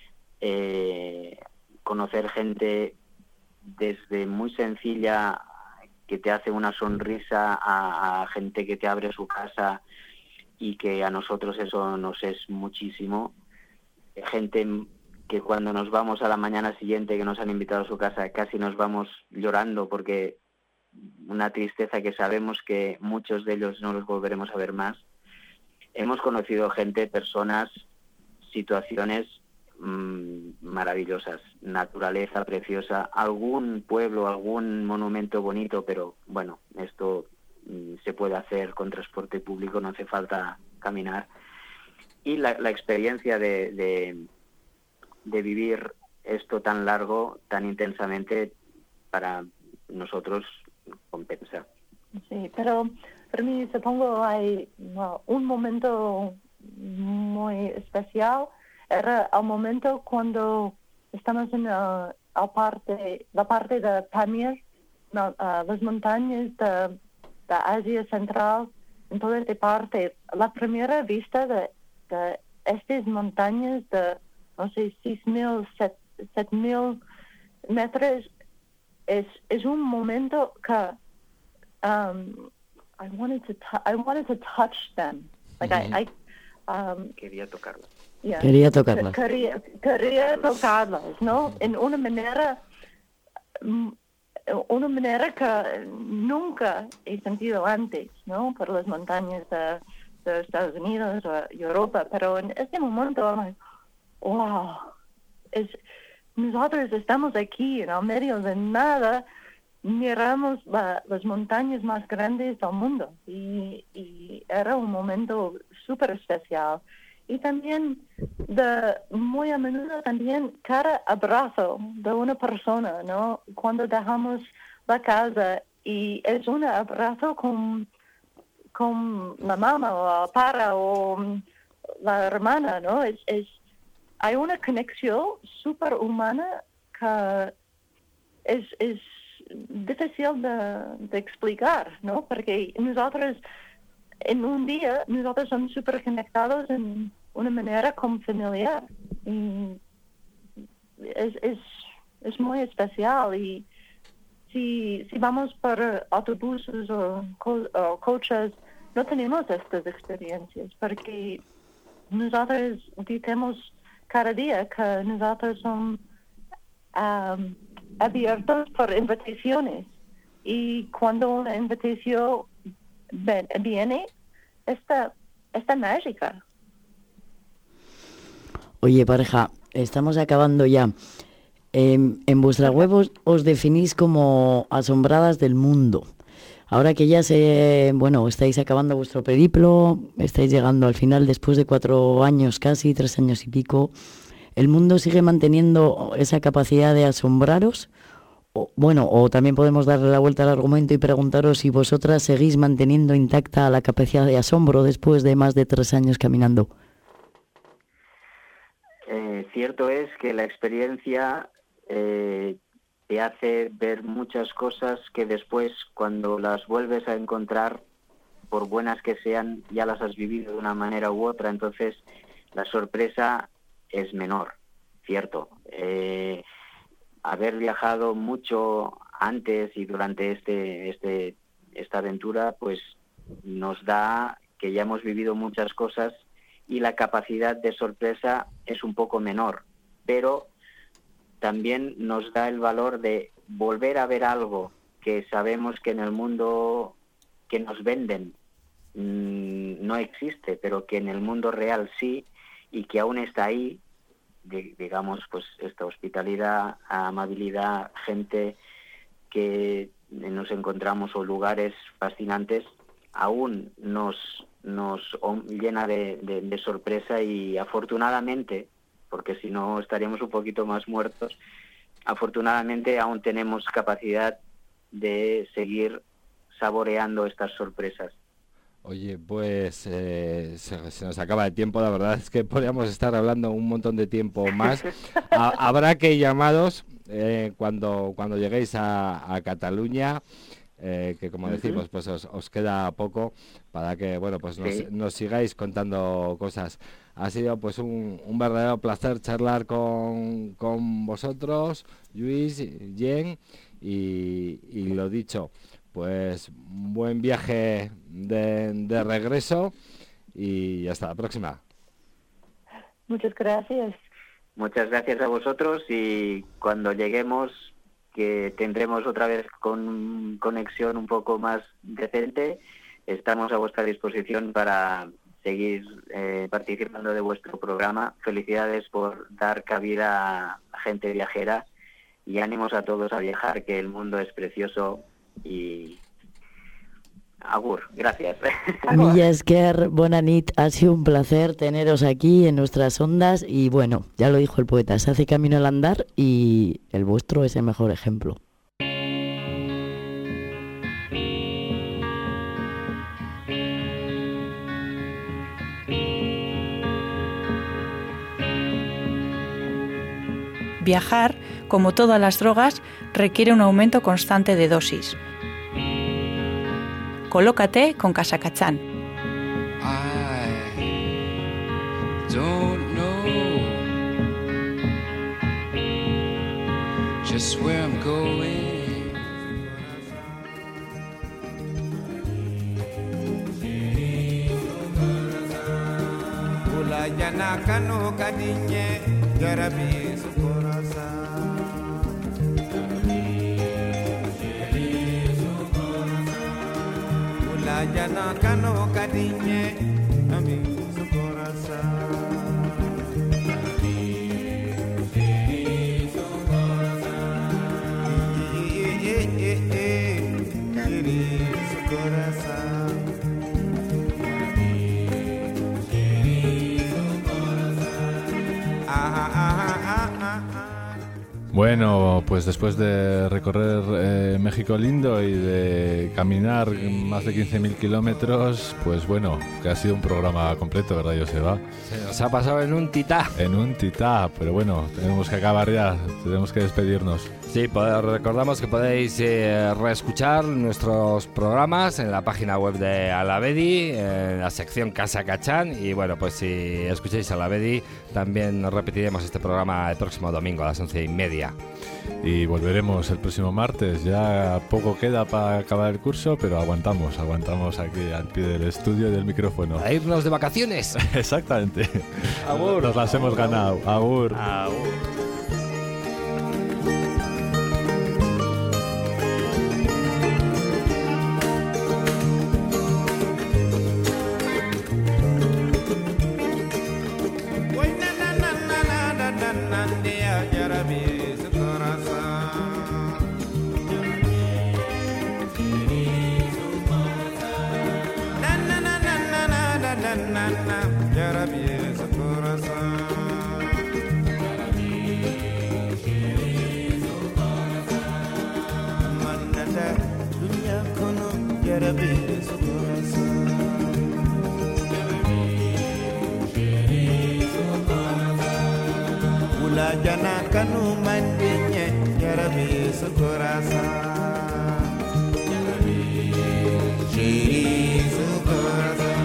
eh, conocer gente desde muy sencilla que te hace una sonrisa a, a gente que te abre su casa y que a nosotros eso nos es muchísimo. Gente que cuando nos vamos a la mañana siguiente que nos han invitado a su casa casi nos vamos llorando porque una tristeza que sabemos que muchos de ellos no los volveremos a ver más. Hemos conocido gente, personas, situaciones mmm, maravillosas, naturaleza preciosa, algún pueblo, algún monumento bonito, pero bueno, esto mmm, se puede hacer con transporte público, no hace falta caminar. Y la, la experiencia de, de, de vivir esto tan largo, tan intensamente, para nosotros compensa. Sí, pero para mí supongo hay no, un momento muy especial, era el momento cuando estamos en la, la parte, la parte de Pamir, no, uh, las montañas de, de Asia Central, en toda esta parte, la primera vista de, de estas montañas de, no sé, seis mil, siete mil metros, es, es un momento que um, I wanted to t- I wanted to touch them. Like mm-hmm. I, I um, quería tocarlas. Yeah, quería tocarlas. Quería, quería tocarlas, ¿no? En una manera, una manera que nunca he sentido antes, ¿no? Por las montañas de, de Estados Unidos o Europa, pero en este momento, I'm like, wow, es, nosotros estamos aquí en el medio de nada, miramos la, las montañas más grandes del mundo y, y era un momento súper especial. Y también, de, muy a menudo también, cada abrazo de una persona, ¿no? Cuando dejamos la casa y es un abrazo con, con la mamá o el padre o la hermana, ¿no? Es, es, hay una conexión súper humana que es, es difícil de, de explicar, ¿no? Porque nosotros, en un día, nosotros somos súper conectados en una manera como familiar. Y es, es, es muy especial. Y si, si vamos por autobuses o, co- o coches, no tenemos estas experiencias, porque nosotros decimos cada día que nosotros somos um, abiertos por invitaciones. Y cuando una invitación ven, viene, está, está mágica. Oye, pareja, estamos acabando ya. Eh, en vuestra web os, os definís como asombradas del mundo. Ahora que ya se, bueno, estáis acabando vuestro periplo, estáis llegando al final después de cuatro años casi, tres años y pico, ¿el mundo sigue manteniendo esa capacidad de asombraros? O, bueno, o también podemos darle la vuelta al argumento y preguntaros si vosotras seguís manteniendo intacta la capacidad de asombro después de más de tres años caminando. Eh, cierto es que la experiencia eh, te hace ver muchas cosas que después, cuando las vuelves a encontrar, por buenas que sean, ya las has vivido de una manera u otra, entonces la sorpresa es menor, cierto. Eh, haber viajado mucho antes y durante este, este, esta aventura, pues nos da que ya hemos vivido muchas cosas y la capacidad de sorpresa es un poco menor, pero también nos da el valor de volver a ver algo que sabemos que en el mundo que nos venden mmm, no existe, pero que en el mundo real sí, y que aún está ahí, de, digamos, pues esta hospitalidad, amabilidad, gente que nos encontramos o lugares fascinantes, aún nos, nos llena de, de, de sorpresa y afortunadamente, porque si no estaríamos un poquito más muertos, afortunadamente aún tenemos capacidad de seguir saboreando estas sorpresas. Oye, pues eh, se, se nos acaba el tiempo, la verdad es que podríamos estar hablando un montón de tiempo más. Ha, habrá que llamaros eh, cuando, cuando lleguéis a, a Cataluña, eh, que como decimos, pues os, os queda poco para que, bueno, pues nos, sí. nos sigáis contando cosas. Ha sido pues un, un verdadero placer charlar con, con vosotros, Lluís, Jen, y, y lo dicho, pues buen viaje de, de regreso y hasta la próxima. Muchas gracias. Muchas gracias a vosotros y cuando lleguemos, que tendremos otra vez con conexión un poco más decente, estamos a vuestra disposición para seguir eh, participando de vuestro programa. Felicidades por dar cabida a gente viajera y ánimos a todos a viajar, que el mundo es precioso. Y agur, gracias. Milla esker, bona nit, ha sido un placer teneros aquí en nuestras ondas y bueno, ya lo dijo el poeta, se hace camino al andar y el vuestro es el mejor ejemplo. Viajar, como todas las drogas, requiere un aumento constante de dosis. Colócate con Casacachán. Jana kano kadinye ami sukorasa eh eh eh kiri sukorasa ah ah ah ah. Bueno, pues después de recorrer eh, México lindo y de caminar más de quince mil kilómetros, pues bueno, que ha sido un programa completo, ¿verdad, Joseba? Se nos ha pasado en un titá. En un titá, pero bueno, tenemos que acabar ya, tenemos que despedirnos. Sí, pues recordamos que podéis eh, reescuchar nuestros programas en la página web de Alavedi, en la sección Casa Cachán. Y bueno, pues si escucháis Alavedi, también repetiremos este programa el próximo domingo a las once y media. Y volveremos el próximo martes. Ya poco queda para acabar el curso, pero aguantamos, aguantamos aquí al pie del estudio y del micrófono. A irnos de vacaciones. Exactamente. Agur. Nos las hemos ganado. Agur. Agur. Jana kanu mandinya yarabi sukurasa Shiri sukurasa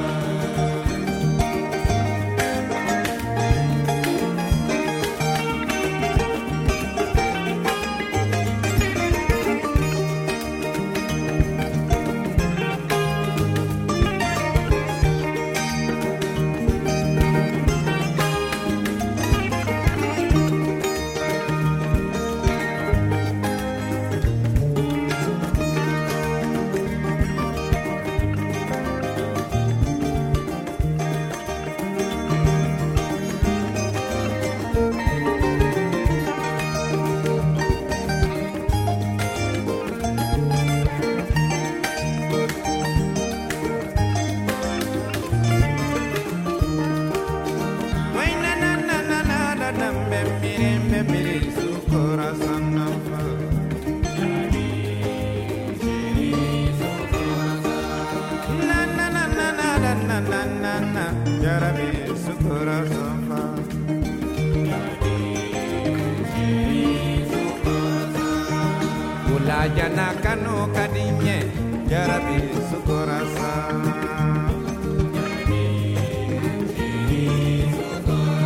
Jana kanu kadinye yarabi sukurasa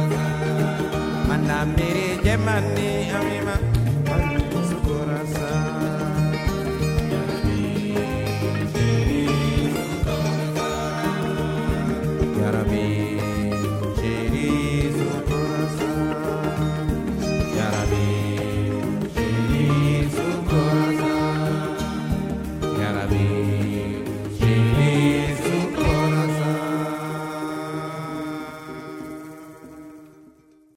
Mana miri jemani amima sukurasa